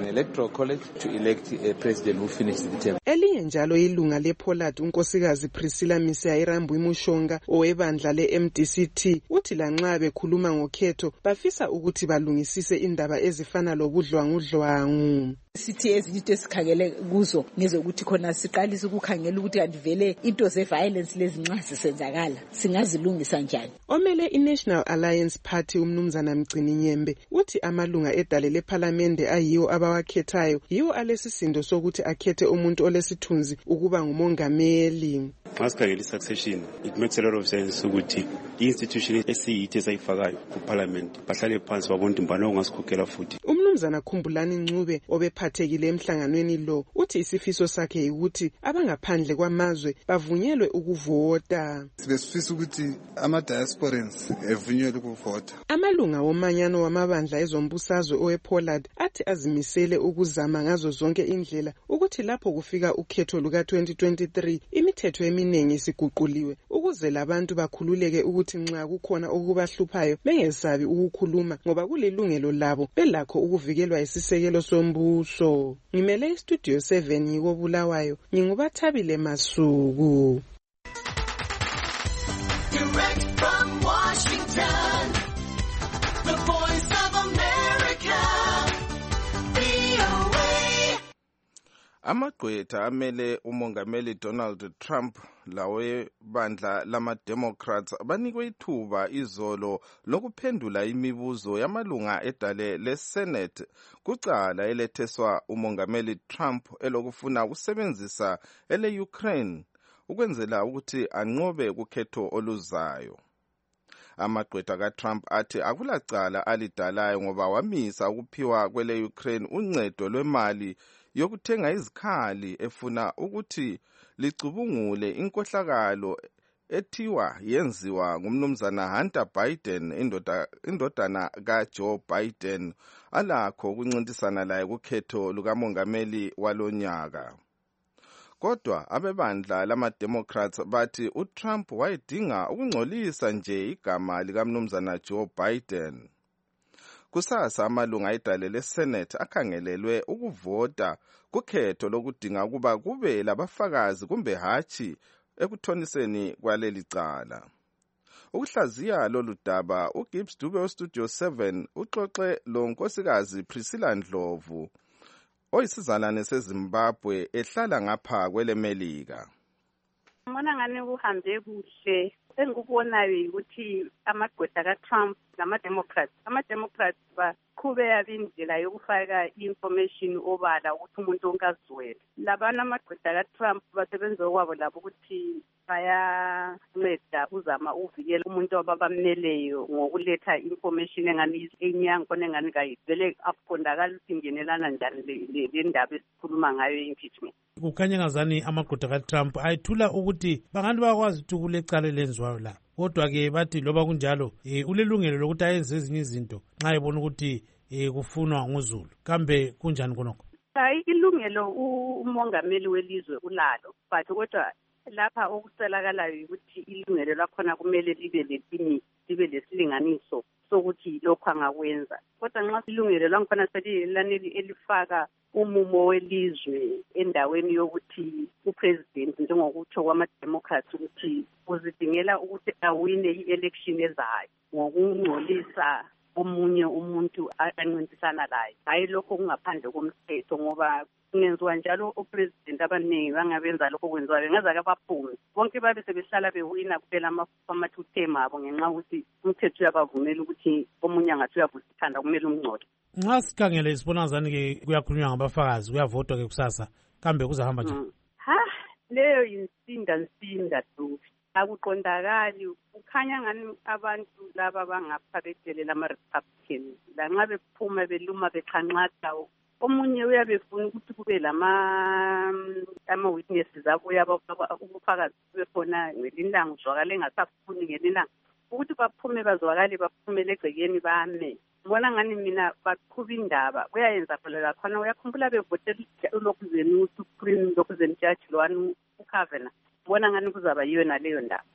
Elinye njalo ilunga lePollard unkosikazi Priscilla Misiya Irambu Mushonga owebandla le-M D C T uthi lanxa bekhuluma ngokhetho bafisa ukuthi balungisise indaba ezifana lobudlwangudlwangu. Sithi ezinto esikhangele kuzo ngezokuthi khona siqalise ukukhangela ukuthi kanti vele into ze-violence lezi nxa zisenzakala singazilungisa njani. Omele i-National Alliance Party umnumzana Mgcini Nyembe uthi amalunga edale lePhalamende ayiwo abawakhethayo yiwo alesisindo sokuthi akhethe umuntu olesithunzi ukuba ngumongameli. Masikhangela i-succession, it makes a lot of sense ukuthi i-institution esiyithi esayifakayo kuParliament bahlale phansi babone ukuthi mbani ongasikhokhela futhi. Umnumzana Khumbulani Ncube obephathekile emhlanganweni lo uthi isifiso sakhe ukuthi abangaphandle kwamazwe bavunyelwe ukuvota. Sibesifisa ukuthi ama-diasporans evunyelwe ukuvota. Amalunga womanyano wamabandla ezombusazwe owePollard athi azimisele ukuzama ngazo zonke indlela ukuthi uthi lapho kufika ukhetho luka twenty twenty-three imithetho eminingi isiguquliwe ukuze labantu bakhululeke ukuthi nxa kukhona okubahluphayo bengesabi ukukhuluma ngoba kulilungelo labo belakho ukuvikelwa isisekelo sombuso. Ngimele istudio seven yiko Bulawayo, ngingubathabile Masuku. Direct from Washington, the voice of America, V O A. Amagqwetha amele umongameli Donald Trump lawe bandla lama-Democrats banikwe ithuba izolo lokuphendula imibuzo yamalunga edale le-Senate kucala eletheswa umongameli Trump elokufuna ukusebenzisa ele-Ukraine ukwenzela ukuthi anqobe ukhetho oluzayo. Amagqwetha kaTrump athi akulacala alidalayo ngoba wamisa ukuphiwa kwele Ukraine uncedo lwemali yokuthenga izikhali efuna ukuthi licubungule inkohlakalo ethiwa yenziwa ngumnumzana Hunter Biden indoda indodana kaJoe Biden alakho ukuncintisana laye kukhetho lukamongameli walonyaka. Kodwa abebandla lama-Democrats bathi uTrump wayedinga ukungcolisa nje igama likamnumzana Joe Biden. Kusasa amalunga edale leSenate akhangelelwe ukuvota kukhetho lokudinga ukuba kube labafakazi kumbe hatshi ekuthoniseni kwaleli cala. Ukuhlaziya lolu daba uGibbs Dube weStudio seven uxoxe lo nkosikazi Priscilla Ndlovu oyisizalwane seZimbabwe ehlala ngapha kwelemelika. Ngibona ngani kuhambe kuhle. Engikubonayo ukuthi amagqwetha kaTrump nama-Democrats ama-Democrats baqhubeka indlela yokufaka i-information obala ukuthi umuntu wonke azizwele. Labana amagqwetha kaTrump basebenza okwabo labo ukuthi bayanceda uzama uvikela umuntu ababamneleyo ngokuletha information engani enyango khona engani kayivele akuqondakala ukuthi ingenelana njani le ndaba esikhuluma ngayo impeachment. Kukhanya ngazani amagqwetha kaTrump ayithula ukuthi bangathi bakwazi ukuthi kulecala lenziwayo la. Kodwa-ke bathi loba kunjalo um ulelungelo lokuthi ayenze ezinye izinto nxa ebona ukuthi um kufunwa nguZulu. Kambe kunjani khonokho? Hayi, ilungelo umongameli welizwe ulalo, but kodwa lapha okucelakalayo ukuthi ilungelo lakhona kumele libe lelimit, libe lesilinganiso sokuthi lokho angakwenza. Kodwa nxa ilungelo lakhona selilaneli elifaka umumo welizwe endaweni yokuthi upresident njengokutsho kwama-Democrats ukuthi uzidingela ukuthi awine i-election ezayo ngokungcolisa omunye umuntu ancintisana laye. Hayi lokho kungaphandle komthetho ngoba kungenziwa njalo upresident abaningi bangabenza lokho kwenziwa bengaza kabaphume bonke babe sebehlala bewina kuphela ama-two term abo ngenxa ukuthi umthetho uyabavumela ukuthi omunye angathi uyavusithanda kumele umngcole. Nxa sikhangele sibona zani-ke kuyakhulunywa ngabafakazi kuyavotwa-ke kusasa kambe kuzahamba njani? Mm. Ha leyo insinda nsinda tu akuqondakali. Kukhanya ngani abantu laba bangaphathele lama-Republicans lanxa bephuma beluma beqhanqatha omunye uyabefuna ukuthi kube lama ama-witnesses abo ubufakazi bube khona ngelinye ilanga uzwakale engasafuni ngelinye ilanga ukuthi baphume bazwakale baphumele egcekeni bame. Ngibona ngani mina baqhuba indaba kuyayenza phela lakhona uyakhumbula bevotela uLokuzeni uSupreme Lokuzeni Judge lwani uKavanaugh. Ngibona ngani kuzaba yiyo naleyo ndaba.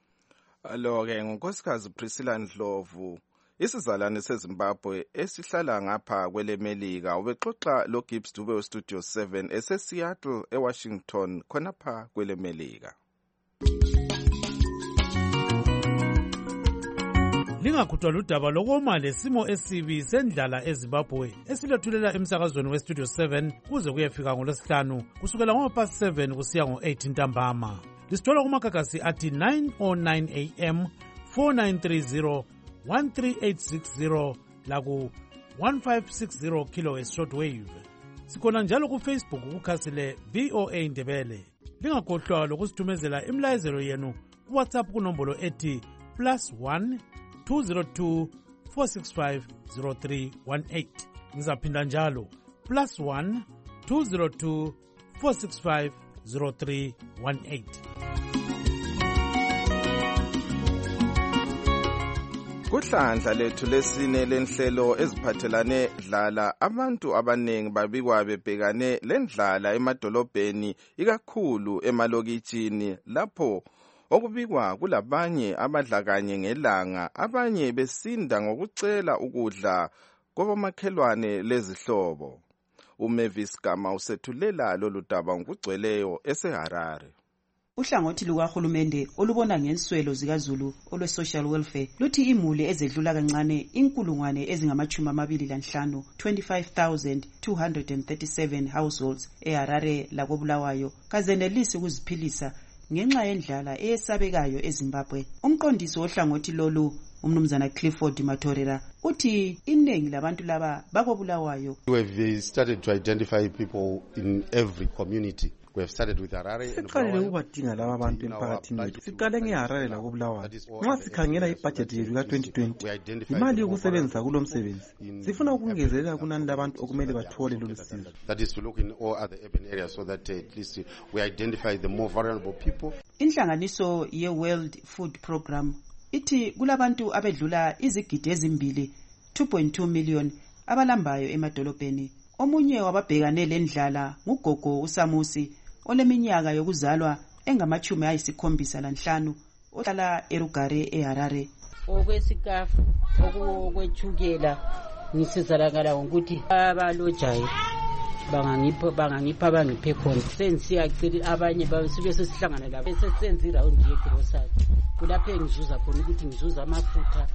Alo-ke ngunkosikazi Priscilla Ndlovu isizalwane seZimbabwe esihlala ngapha kwelemelika ubexoxa lo Gibbs Dube weStudio seven eseSeattle eWashington khonapha kwelemelika. Lingakhuthwa ludaba lokoma lesimo esibi sendlala eZimbabwe esilethulela emsakazweni weStudio seven kuze kuyefika ngolwesihlanu kusukela ngo-past seven kusiya ngo-eight ntambama. Lisithola kumakagasi athi nine oh nine a m, four nine three zero, one three eight six zero laku one five six zero kilohertz shortwave. Sikhona njalo kuFacebook kukhasile V O A Ndebele. Lingakhohlwa lokusithumezela imlayezelo yenu kuWhatsApp kunombolo ethi plus one two zero two four six five zero three one eight. Ngizaphinda njalo plus one two zero two four six five zero three one eight. Kuhlandla lethu lesine lenhlelo eziphathelane dlala abantu abanengi babikwa bebhekane lendlala emadolobheni ikakhulu emalokitshini lapho okubikwa kulabanye abadla kanye ngelanga abanye besinda ngokucela ukudla kwabomakhelwane lezihlobo. uMavis Gama usethulela lolu daba ngokugcweleyo eseHarare. Uhlangothi lukahulumende olubona ngenswelo zikaZulu olwe-social welfare luthi imuli ezedlula kancane inkulungwane ezingamachumi amabili lanhlanu twenty-five thousand two hundred thirty-seven households eHarare lakobulawayo kazenelisi ukuziphilisa ngenxa yendlala eyesabekayo eZimbabwe. Umqondisi wohlangothi lolu umnumzana Clifford Matorera uthi iningi labantu laba bakobulawayo. We have started to identify people in every community. We have started with Harare. Siqalile ukubadinga laba abantu emphakathini wethu. Siqale ngeHarare lakobulawayo. Nxa sikhangela ibudget yethu ka twenty twenty, imali yokusebenza kulo msebenzi. Sifuna ukungezelela kunani labantu okumele bathole lolu sizo. That is to look in all other urban areas so that uh, at least we identify the more vulnerable people. Inhlanganiso ye World Food Program ithi kulabantu abedlula izigidi ezimbili two point two million abalambayo emadolobheni. Omunye wababhekane lendlala ngugogo uSamusi oleminyaka yokuzalwa engamachumi ayisikhombisa lanhlanu ohlala eRugare eHarare. Okwesikafu okwethukela ngisizalakala ukuthi abalojayo bangangipha bangangipha bangiphe khona sensiyacela abanye basuke sesihlangana labo sesenza iround yegrocery kulapho engizuza khona ukuthi ngizuza amafutha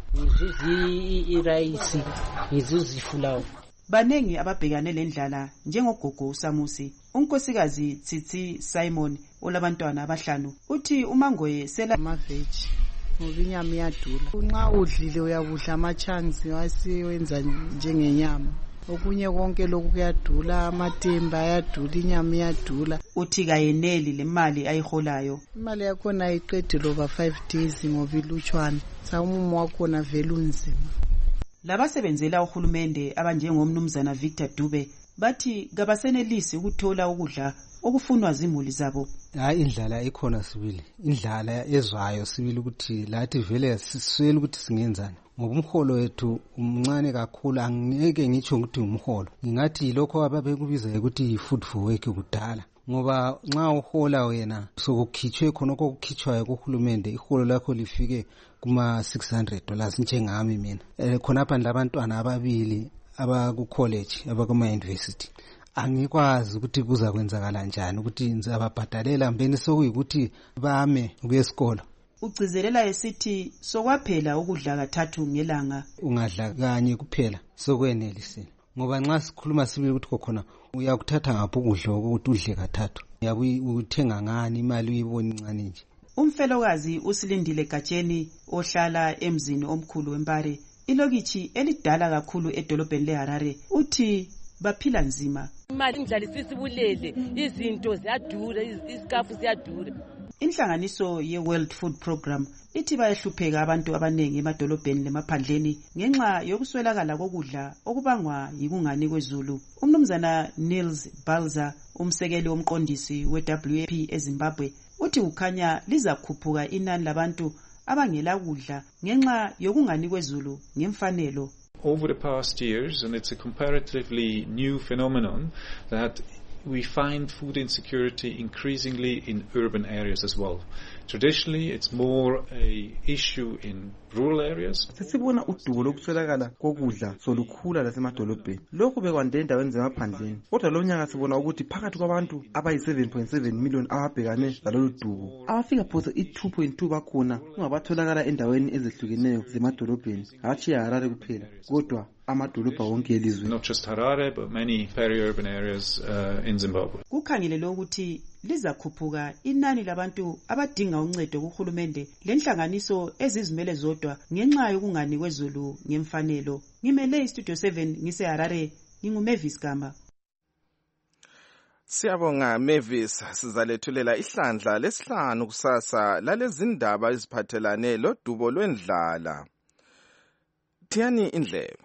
ngizuza irayisi ngizuza ifulawa. Banengi ababhekane lendlala njengogogo uSamusi. Unkosikazi Tsitsi Simon olabantwana abahlanu uthi umangoye sela amaveji ngoba inyama iyadula. Nxa udlile uyabudla amachansi wasiwenza njengenyama. Okunye konke lokhu kuyadula, amatemba ayadula, inyama iyadula. Uthi kayeneli le mali ayiholayo. Imali yakhona ayiqedi over five days ngoba ilutshwana. Sawumumo wakhona vele unzima. Labasebenzela uhulumende abanjengomnumzana Victor Dube bathi kabasenelisi ukuthola ukudla okufunwa zimuli zabo. Hayi indlala ikhona sibili. Indlala ezwayo sibili ukuthi lathi vele siswele ukuthi singenzani. Ngoba umholo wethu umncane kakhulu angeke ngitsho ukuthi umholo. Ngingathi lokho ababekubiza ukuthi food for work kudala. Ngoba nxa uhola wena sokukhitshwe khona okukhitshwayo kuhulumende iholo lakho lifike kuma six hundred dollars njengami mina. Eh khona apha labantwana ababili abaku college abakuma university. Angikwazi ukuthi kuza kwenzakala kanjani ukuthi ngize ababhadalela mbeni sokuyikuthi bame kuyesikolo. Ugcizelela esithi sokwaphela ukudla kathathu ngelanga. Ungadla kanye kuphela sokwenelisile. Ngoba nxa sikhuluma sibili ukuthi khona uyakuthatha ngapho ukudla ukuthi udle kathathu. Uyabuthenga ngani imali uyibona incane nje. Umfelokazi usilindile Gatsheni ohlala emzini omkhulu wempare ilokithi elidala kakhulu edolobheni leHarare uthi baphila nzima. Imali indlala sisibulele izinto ziyadura isikafu ziyadura. Inhlanganiso ye World Food Program ithi bayahlupheka abantu abanengi emadolobheni lemaphandleni ngenxa yokuswelakala kokudla okubangwa yikungani kwezulu. Umnumzana Nils Balza umsekeli womqondisi we-W A P eZimbabwe uthi ukhanya lizakhuphuka inani labantu abangela kudla ngenxa yokungani kwezulu ngemfanelo. Over the past years, and it's a comparatively new phenomenon, that we find food insecurity increasingly in urban areas as well. Traditionally, it's more a issue in rural areas. Sesibona udubo lokuswelakala kokudla solukhula lasemadolobheni. Lokho bekwande endaweni zemaphandleni. Kodwa lo nyaka sibona ukuthi phakathi kwabantu abayi seven point seven million ababhekane lalolu dubo, abafika phose i two point two bakhona kungabatholakala endaweni ezehlukeneyo zemadolobheni. Hatshi eHarare kuphela, kodwa amadolobha wonke elizwe. Not just Harare, but many peri-urban areas uh, in Zimbabwe. Kukhangelelwe ukuthi lizakhuphuka inani labantu abadinga uncedo kuhulumende lenhlanganiso ezizimele zodwa ngenxa yokungani kwezulu ngemfanelo. Ngimele iStudio seven ngiseHarare, nginguMavis Gama. Siyabonga Mavis, sizalethulela ihlandla lesihlanu kusasa lalezindaba eziphathelane lodubo lwendlala. Thiyani indlebe.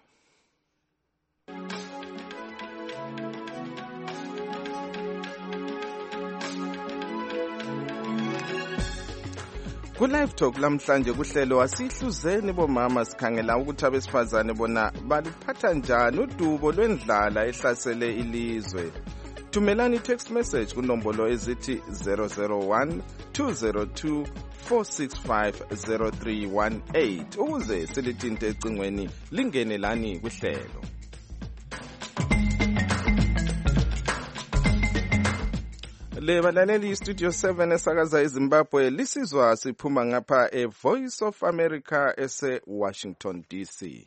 Ku-Live Talk lamhlanje kuhlelo asihluzeni bomama sikhangela ukuthi abesifazane bona baluphatha njani udubo lwendlala ehlasele ilizwe. Thumelani text message kunombolo ezithi zero zero one two zero two four six five zero three one eight ukuze silithinte ecingweni lingene lani kuhlelo. Le balaleli Studio seven esakaza eZimbabwe lisizwa siphuma ngapha e Voice of America ese Washington D C.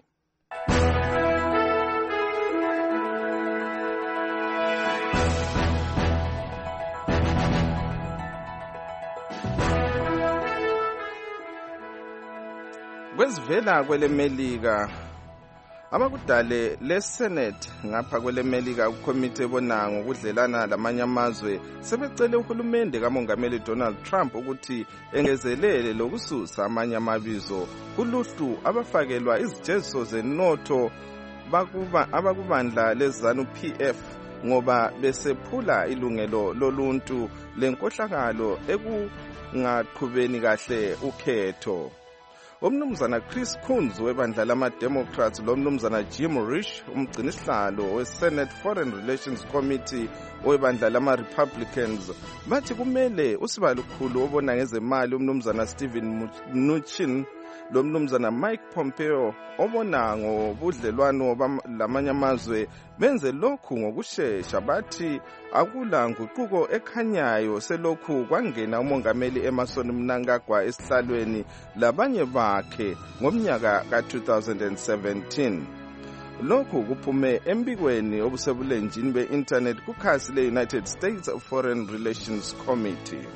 Kwezivela kwele Melika abakudale le Senate ngapha kwele Melika ukomite ebona ngokudlelana lamanye amazwe sebecele uhulumende kamongameli Donald Trump ukuthi engezelele lokususa amanye amabizo kuluhlu abafakelwa izijeziso zenotho bakuba abakubandla lezanu P F ngoba besephula ilungelo loluntu lenkohlakalo ekungaqhubeni kahle ukhetho. Umnumzana Chris Coons webandla lama-Democrats lomnumzana Jim Risch umgcinisihlalo we-Senate Foreign Relations Committee webandla lama-Republicans bathi kumele usibalukhulu obona ngezemali umnumzana Stephen Mnuchin lomnumzana Mike Pompeo obona ngobudlelwano lamanye amazwe benze lokhu ngokusheshsha bathi akula nguquko ekhanyayo selokhu kwangena umongameli Emmerson Mnangagwa esihlalweni labanye bakhe ngomnyaka ka two thousand seventeen. Lokhu kuphume embikweni obusebulenjini be-internet kukhasi le-United States Foreign Relations Committee.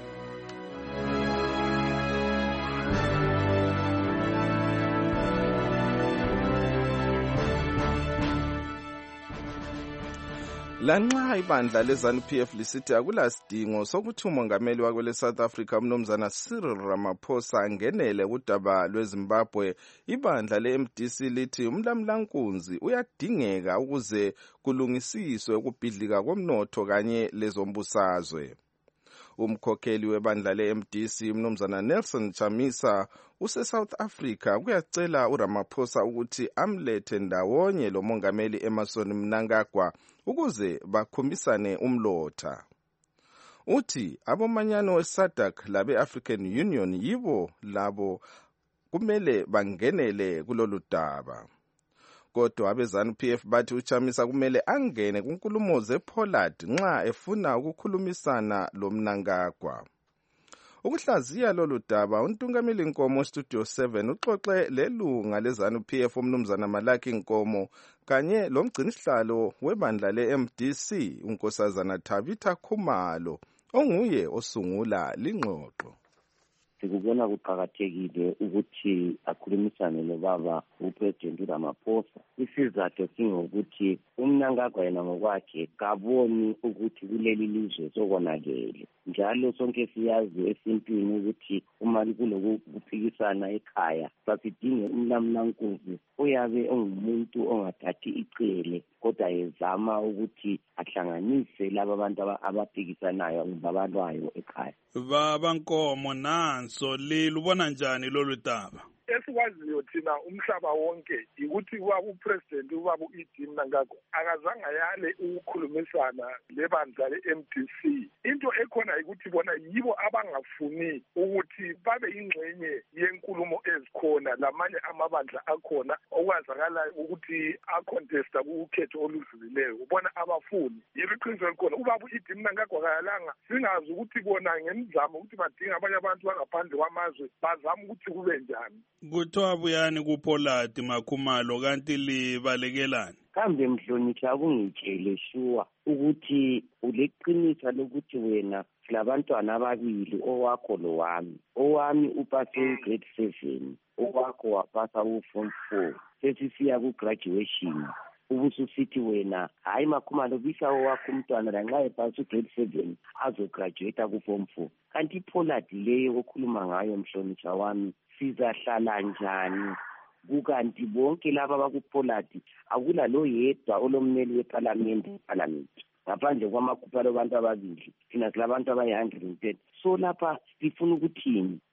Lanxa ibandla lezanu P F lisithi akulasidingo sokuthi umongameli wakwele South Africa umnumzana Cyril Ramaphosa angenele kudaba lweZimbabwe, ibandla le-M D C lithi umlamlankunzi uyadingeka ukuze kulungisiswe ukubhidlika komnotho kanye lezombusazwe. Umkhokheli webandla le-M D C umnumzana Nelson Chamisa use-South Africa kuyacela uRamaphosa ukuthi amlethe ndawonye lo mongameli Emmerson Mnangagwa ukuze bakhombisane umlotha. Uthi abomanyano we-SADC labe-African Union yibo labo kumele bangenele kulolu daba. Kodwa abezanu P F bathi uChamisa kumele angene kunkulumo zePollard nxa efuna ukukhulumisana lo Mnangagwa. Ukuhlaziya lolu daba untungameli Nkomo Studio seven uxoxe lelunga lezanu P F umnumzana Malaki Nkomo kanye lomgcinisihlalo webandla le-M D C unkosazana Thabitha Khumalo onguye osungula lingxoxo. Sikubona kuqakathekile ukuthi akhulumisane nobaba uPresident Ramaphosa. Isizathu singokuthi uMnangagwa yena ngokwakhe kaboni ukuthi kuleli lizwe sokonakele. Njalo sonke siyazi esintwini ukuthi uma kulokuphikisana ekhaya sasidinge umlamlankunzi uyabe ongumuntu ongathathi icele kodwa ezama ukuthi ahlanganise laba abantu abaphikisanayo ngabalwayo ekhaya. Baba Nkomo nanso lilubona njani lolu daba? Esikwaziyo thina umhlaba wonke ukuthi ubaba uPresident ubaba uED Mnangagwa akazange yale ukukhulumisana lebandla le-M D C. Into ekhona ukuthi bona yibo abangafuni ukuthi babe ingxenye yenkulumo ezikhona lamanye amabandla akhona okwazakala ukuthi acontesta ukhetho oludlulileyo. Ubona abafuni yibo iqiniso elikhona. Ubaba uED Mnangagwa kayalanga singazi ukuthi bona ngemizamo ukuthi badinga abanye abantu bangaphandle kwamazwe bazama ukuthi kube njani. Kuthiwa buyani kuPollard Makhumalo kanti libalekelani? Kambe mhloniphi akungitshele shuwa ukuthi uleqinisa lokuthi wena silabantwana ababili owakho lo wami. Owami upase grade seven, owakho wapasa u-form four. Sesisiya ku-graduation. Ubususithi wena hayi Makhumalo bisa owakho umntwana lanxa epasa u-grade seven azograduate ku-form four. Kanti iPollard leyo okhuluma ngayo mhloniphi wami sizahlala njani? Kukanti bonke laba bakuPollard akula lo yedwa olommeli weParliament eParliament ngaphandle kwamakhuphalo abantu ababili thina silabantu abayi one hundred and thirty. So lapha sifuna ukuthini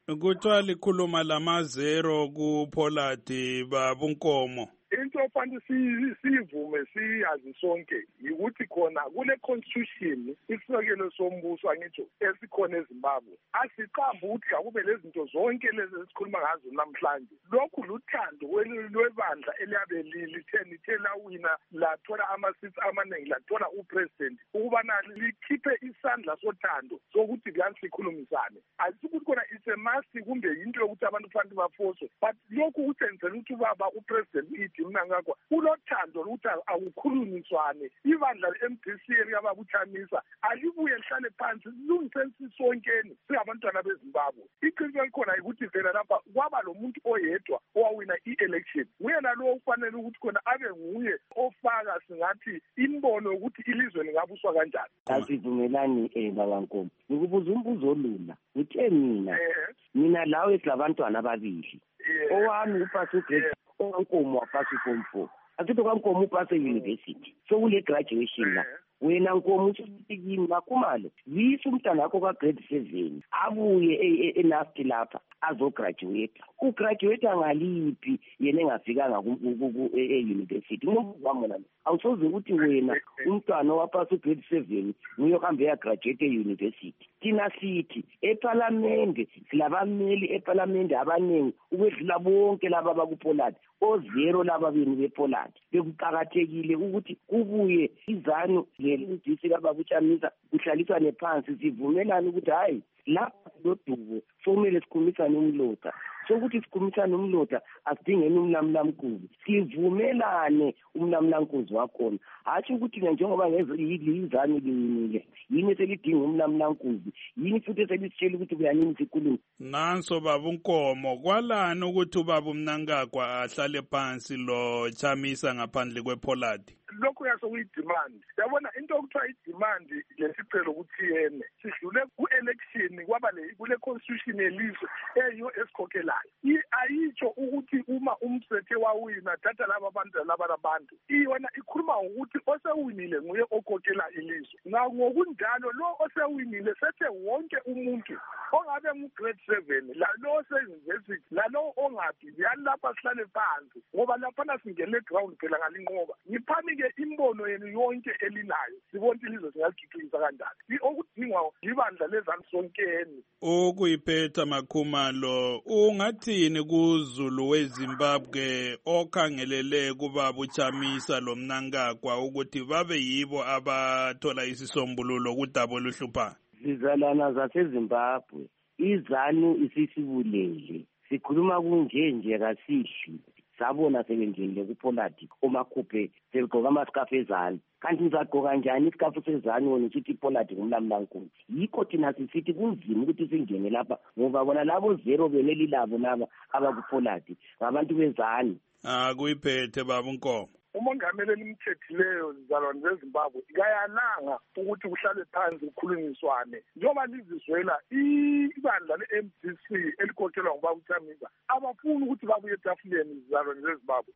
kuthiwa likhuluma lamazero kuPollard babunkomo. Into ofanele siyivume siyazi sonke yikuthi khona kule constitution isisekelo sombuso angitsho esikhona eZimbabwe asiqambe ukuthi akube lezinto zonke lezi esikhuluma ngazo namhlanje. Lokhu luthando lwebandla eliyabe litheni lithela wina lathola ama-seats amaningi lathola upresident ukubana likhiphe isandla sothando sokuthi kuyansi sikhulumisane. Asikuthi khona it's a must kumbe yinto yokuthi abantu kufanele bafoswe, but lokhu kutsenzela ukuthi ubaba upresident mina ngakho ulothando ukuthi akukhulunyiswane ibandla le-M D C eliyababuthanisa alibuye lihlale phansi silungiseni sonkeni singabantwana beZimbabwe. Iqiniso likhona ukuthi vele lapha kwaba lo muntu oyedwa owawina i-election nguyena lo ufanele ukuthi khona abe nguye ofaka singathi imbono ukuthi ilizwe lingabuswa kanjani. Asivumelani eh babankomo ngikubuza umbuzo olula uthe mina mina lawe silabantwana ababili owami upasa ugrade onkomo wapasa iform four asithi kwankomo upasa e-university so kule graduation la wena nkomo usisikini makumalo yisa umntana wakho ka grade seven abuye enafti lapha azograduate ugraduate ngaliphi yena engafikanga e-university ngomvamona awusoze ukuthi wena umntwana wapasa grade seven uyohamba eyagraduate e-university. Thina sithi eParliament silabameli eParliament abaningi ukwedlula bonke laba bakuPollard ozero laba benu bePollard bekuqhakathekile ukuthi kubuye izanu lelidisi kababutshamisa kuhlaliswane phansi sivumelana ukuthi hayi lapha lodubo somele sikhulumisane umlota sokuthi sikhulumisane umlota asidingeni umlamlamkuzi sivumelane umlamlamkuzi wakhona hathi ukuthi njengoba ngezizani liwinile yini selidinga umlamlamkuzi yini futhi selisitshela ukuthi kuyanini sikhuluma. Nanso babunkomo kwalani ukuthi ubaba uMnangagwa ahlale phansi lo Chamisa ngaphandle kwePollard. Lokho yasokuyidemand yabona into okuthiwa idemand lesicelo ukuthi yene sidlule ku-election kwaba le kule constitution yelizwe eyiyo esikhokhelayo ayitsho ukuthi uma umthetho wawina thatha laba bantu laba labantu iyona ikhuluma ukuthi osewinile nguye okhokhela ilizwe ngokunjalo lo osewinile sethe wonke umuntu ongabe ngu-grade seven la lo ose-university la lo ongabi yalapha sihlale phansi ngoba laphana singele ground phela ngalinqoba ngiphamike imbono yenu yonke elinayo sibona ilizwe singaligicisa kanjani okudingwa libandla lezanu sonkeni. Ukuyiphetha Makhumalo ungathini kuZulu weZimbabwe okhangelele kubaba uChamisa lo Mnangagwa ukuthi babe yibo abathola isisombululo kudaba oluhluphayo? Zizalana zaseZimbabwe izanu isisibulele sikhuluma kunje nje kasihli sabona sebengenile kuPollard omakhuphe segqoka amasikafu ezani kanti ngizagqoka njani isikafu sezani wona usithi iPollard ngumlamlankunzi yikho thina sisithi kunzima ukuthi singene lapha ngoba bona labo zero beneli labo laba abakuPollard ngabantu bezani. Ah kuyiphethe baba uNkomo umongameli elimthethileyo zizalwane zeZimbabwe ikayalanga ukuthi kuhlale phansi kukhulunyiswane njengoba lizizwela ibandla le-M D C elikhokhelwa ngubaba uChamisa abafuni ukuthi babuye etafuleni zizalwane zeZimbabwe.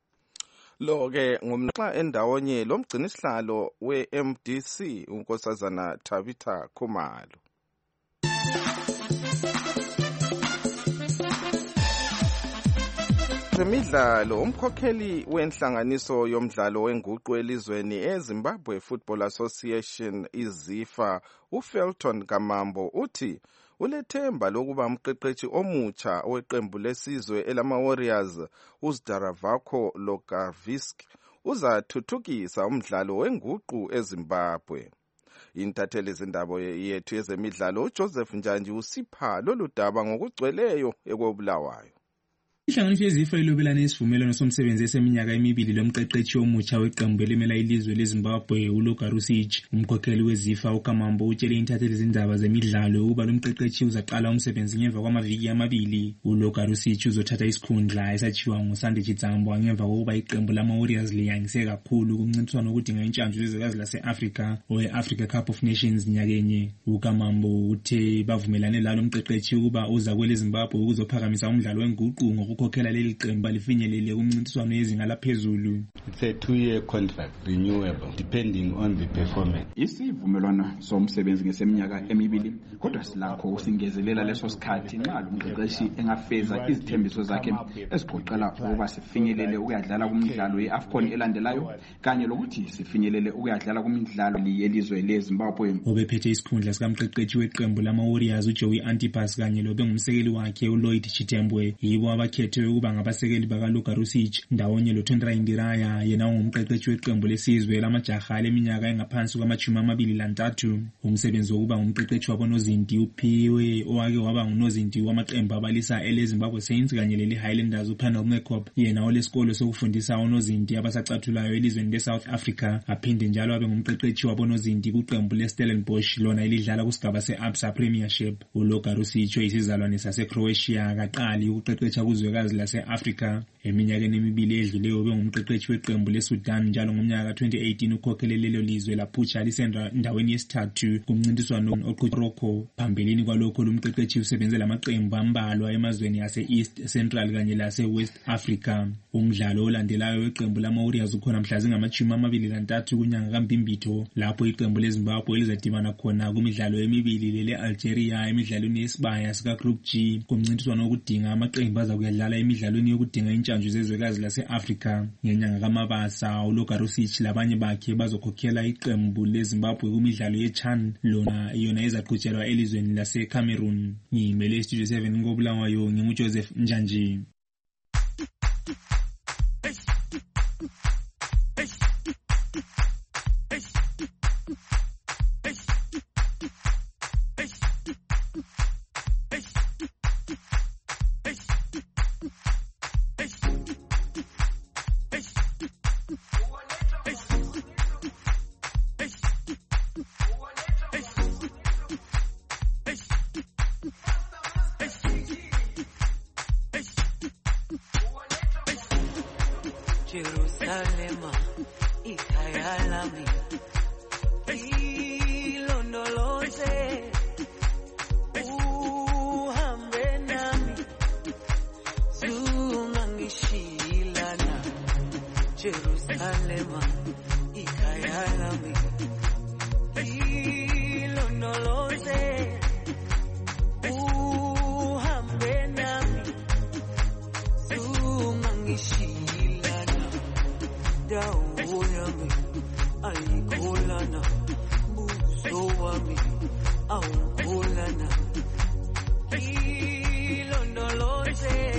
Lo-ke ngumnxa endawonye lo mgcinisihlalo we-M D C unkosazana Tabitha Khumalo. Zemidlalo umkhokheli wenhlanganiso yomdlalo wenguqu elizweni eZimbabwe Football Association iZIFA uFelton Kamambo uthi ulethemba lokuba umqeqeshi omutsha weqembu lesizwe elama Warriors uZdaravko Lokarvisk uzathuthukisa umdlalo wenguqu eZimbabwe. Intatheli izindaba yethu yezemidlalo uJoseph Njanji usipha lolu daba ngokugcweleyo ekobulawayo. Inhlanganiso yeZIFA ilobelana isivumelwano somsebenzi eseminyaka emibili lomqeqeshi omutsha weqembu elimela ilizwe leZimbabwe uLokarusich. Umkhokheli weZIFA uKamambo utshele intatheli izindaba zemidlalo ukuba lo mqeqeshi uzaqala umsebenzi ngemva kwamaviki amabili. uLokarusich uzothatha isikhundla esachiwa nguSande Chitsambo ngemva kokuba iqembu lama Warriors liyangise kakhulu kumncintiswano okudinga intshantshu lezwekazi lase-Africa owe-Africa Cup of Nations nyakenye. uKamambo uthe bavumelane lalo mqeqeshi ukuba uza kwele Zimbabwe ukuzophakamisa umdlalo wenguqu ngoku ukukhokhela leli qembu lifinyelele kumncintiswano yezinga laphezulu. It's a two-year contract, renewable, depending on the performance. Isivumelwano somsebenzi ngeseminyaka emibili, kodwa silakho usingezelela leso sikhathi nxa lumqeqeshi engafeza izithembiso zakhe esigoqela ukuba sifinyelele ukuyadlala kumidlalo ye-AFCON elandelayo kanye lokuthi sifinyelele ukuyadlala kumidlalo yelizwe leZimbabwe. Obephethe isikhundla sikamqeqeshi weqembu lama-Warriors uJoey Antipas kanye lobe ngumsekeli wakhe uLloyd Chitembwe yibo abakhethwe ukuba ngabasekeli bakaLuka Rusic ndawonye loTondra Indiraya yena ungumqeqeshi weqembu lesizwe lamajaha leminyaka engaphansi kwamachumi amabili lantathu. Umsebenzi wokuba ngumqeqeshi wabonozinti uphiwe owake waba ngunozinti wamaqembu abalisa eleZimbabwe Saints kanye lele-Highlanders uPanel Mekop yena olesikolo sokufundisa onozinti abasacathulayo elizweni le-South Africa aphinde njalo abe ngumqeqeshi wabonozinti kuqembu le-Stellenbosch lona elidlala kusigaba se-Absa Premiership. uLuka Rusic oyisizalwane sase-Croatia kaqali ukuqeqesha kuzwekazi lase-Africa. Eminyakeni emibili edluleyo ube ngumqeqeshi weqembu leSudan njalo ngomnyaka ka-twenty eighteen ukhokhelele lelo lizwe laphutsha lisendaweni yesithathu kumncintiswano oqhutshorokho. Phambilini kwalokho lumqeqeshi usebenze lamaqembu ambalwa emazweni ase-East Central kanye lase-West Africa. Umdlalo olandelayo weqembu lama-Warriors ukhona mhla zingamachumi amabili lantathu kunyanga kaMbimbitho lapho iqembu leZimbabwe elizadibana khona kumidlalo emibili lele-Algeria emidlalweni yesibaya sika-Group G kumncintiswano wokudinga amaqembu aza kuyadlala emidlalweni yokudinga intshantshu zezwekazi lase-Africa. Ngenyanga kaMabasa uLuka Rusic labanye bakhe bazokhokhela iqembu leZimbabwe kumidlalo ye-CHAN lona yona ezaqhutshelwa elizweni lase-Cameroon. Ngiyimele iStudio seven ngoBulawayo nginguJoseph Njanji. Jerusalema ikhaya lami ilondoloze uhambe nami zungangishilana Jerusalema ikhaya lami ilondoloze uhambe nami zungangishilana dawo yami ayikholana buso wami awukholana ilondoloze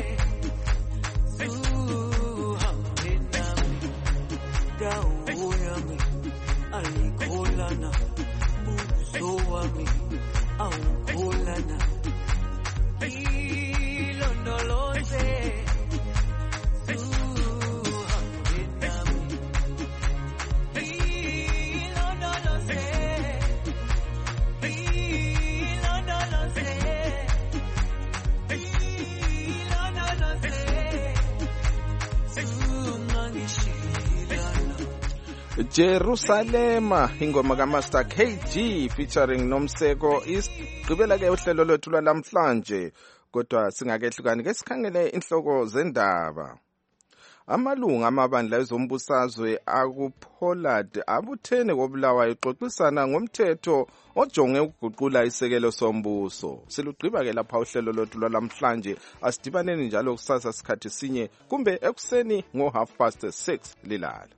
zuhambe nami dawo yami ayikholana buso wami awukholana ilondoloze Jerusalema ingoma kaMaster K G featuring Nomseko isigqibela ke uhlelo lwethu lwanamhlanje kodwa singakehlukani ke sikhangele inhloko zendaba. Amalunga amabandla ezombusazwe akuPollard abuthene koBulawayo exoxisana ngomthetho ojonge ukuguqula isekelo sombuso. Silugqiba ke lapha uhlelo lwethu lwanamhlanje asidibaneni njalo kusasa sikhathi sinye kumbe ekuseni ngo half past six lilala.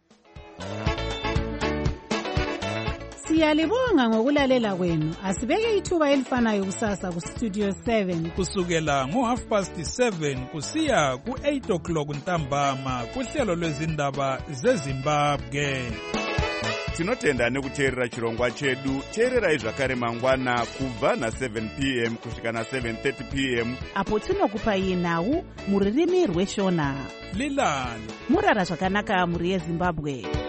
Siyalibonga ngokulalela kwenu. Asibeke ithuba elifanayo kusasa ku Studio seven kusukela ngo half past seven kusiya ku eight o'clock ntambama kuhlelo lwezindaba zeZimbabwe. Tinotenda nekuteerera chirongwa chedu. Teererai zvakare mangwana kubva na seven p m kusvika na seven thirty p m apo tinokupai nhau muririmi rweshona. Lilani murara zvakanaka muri yeZimbabwe.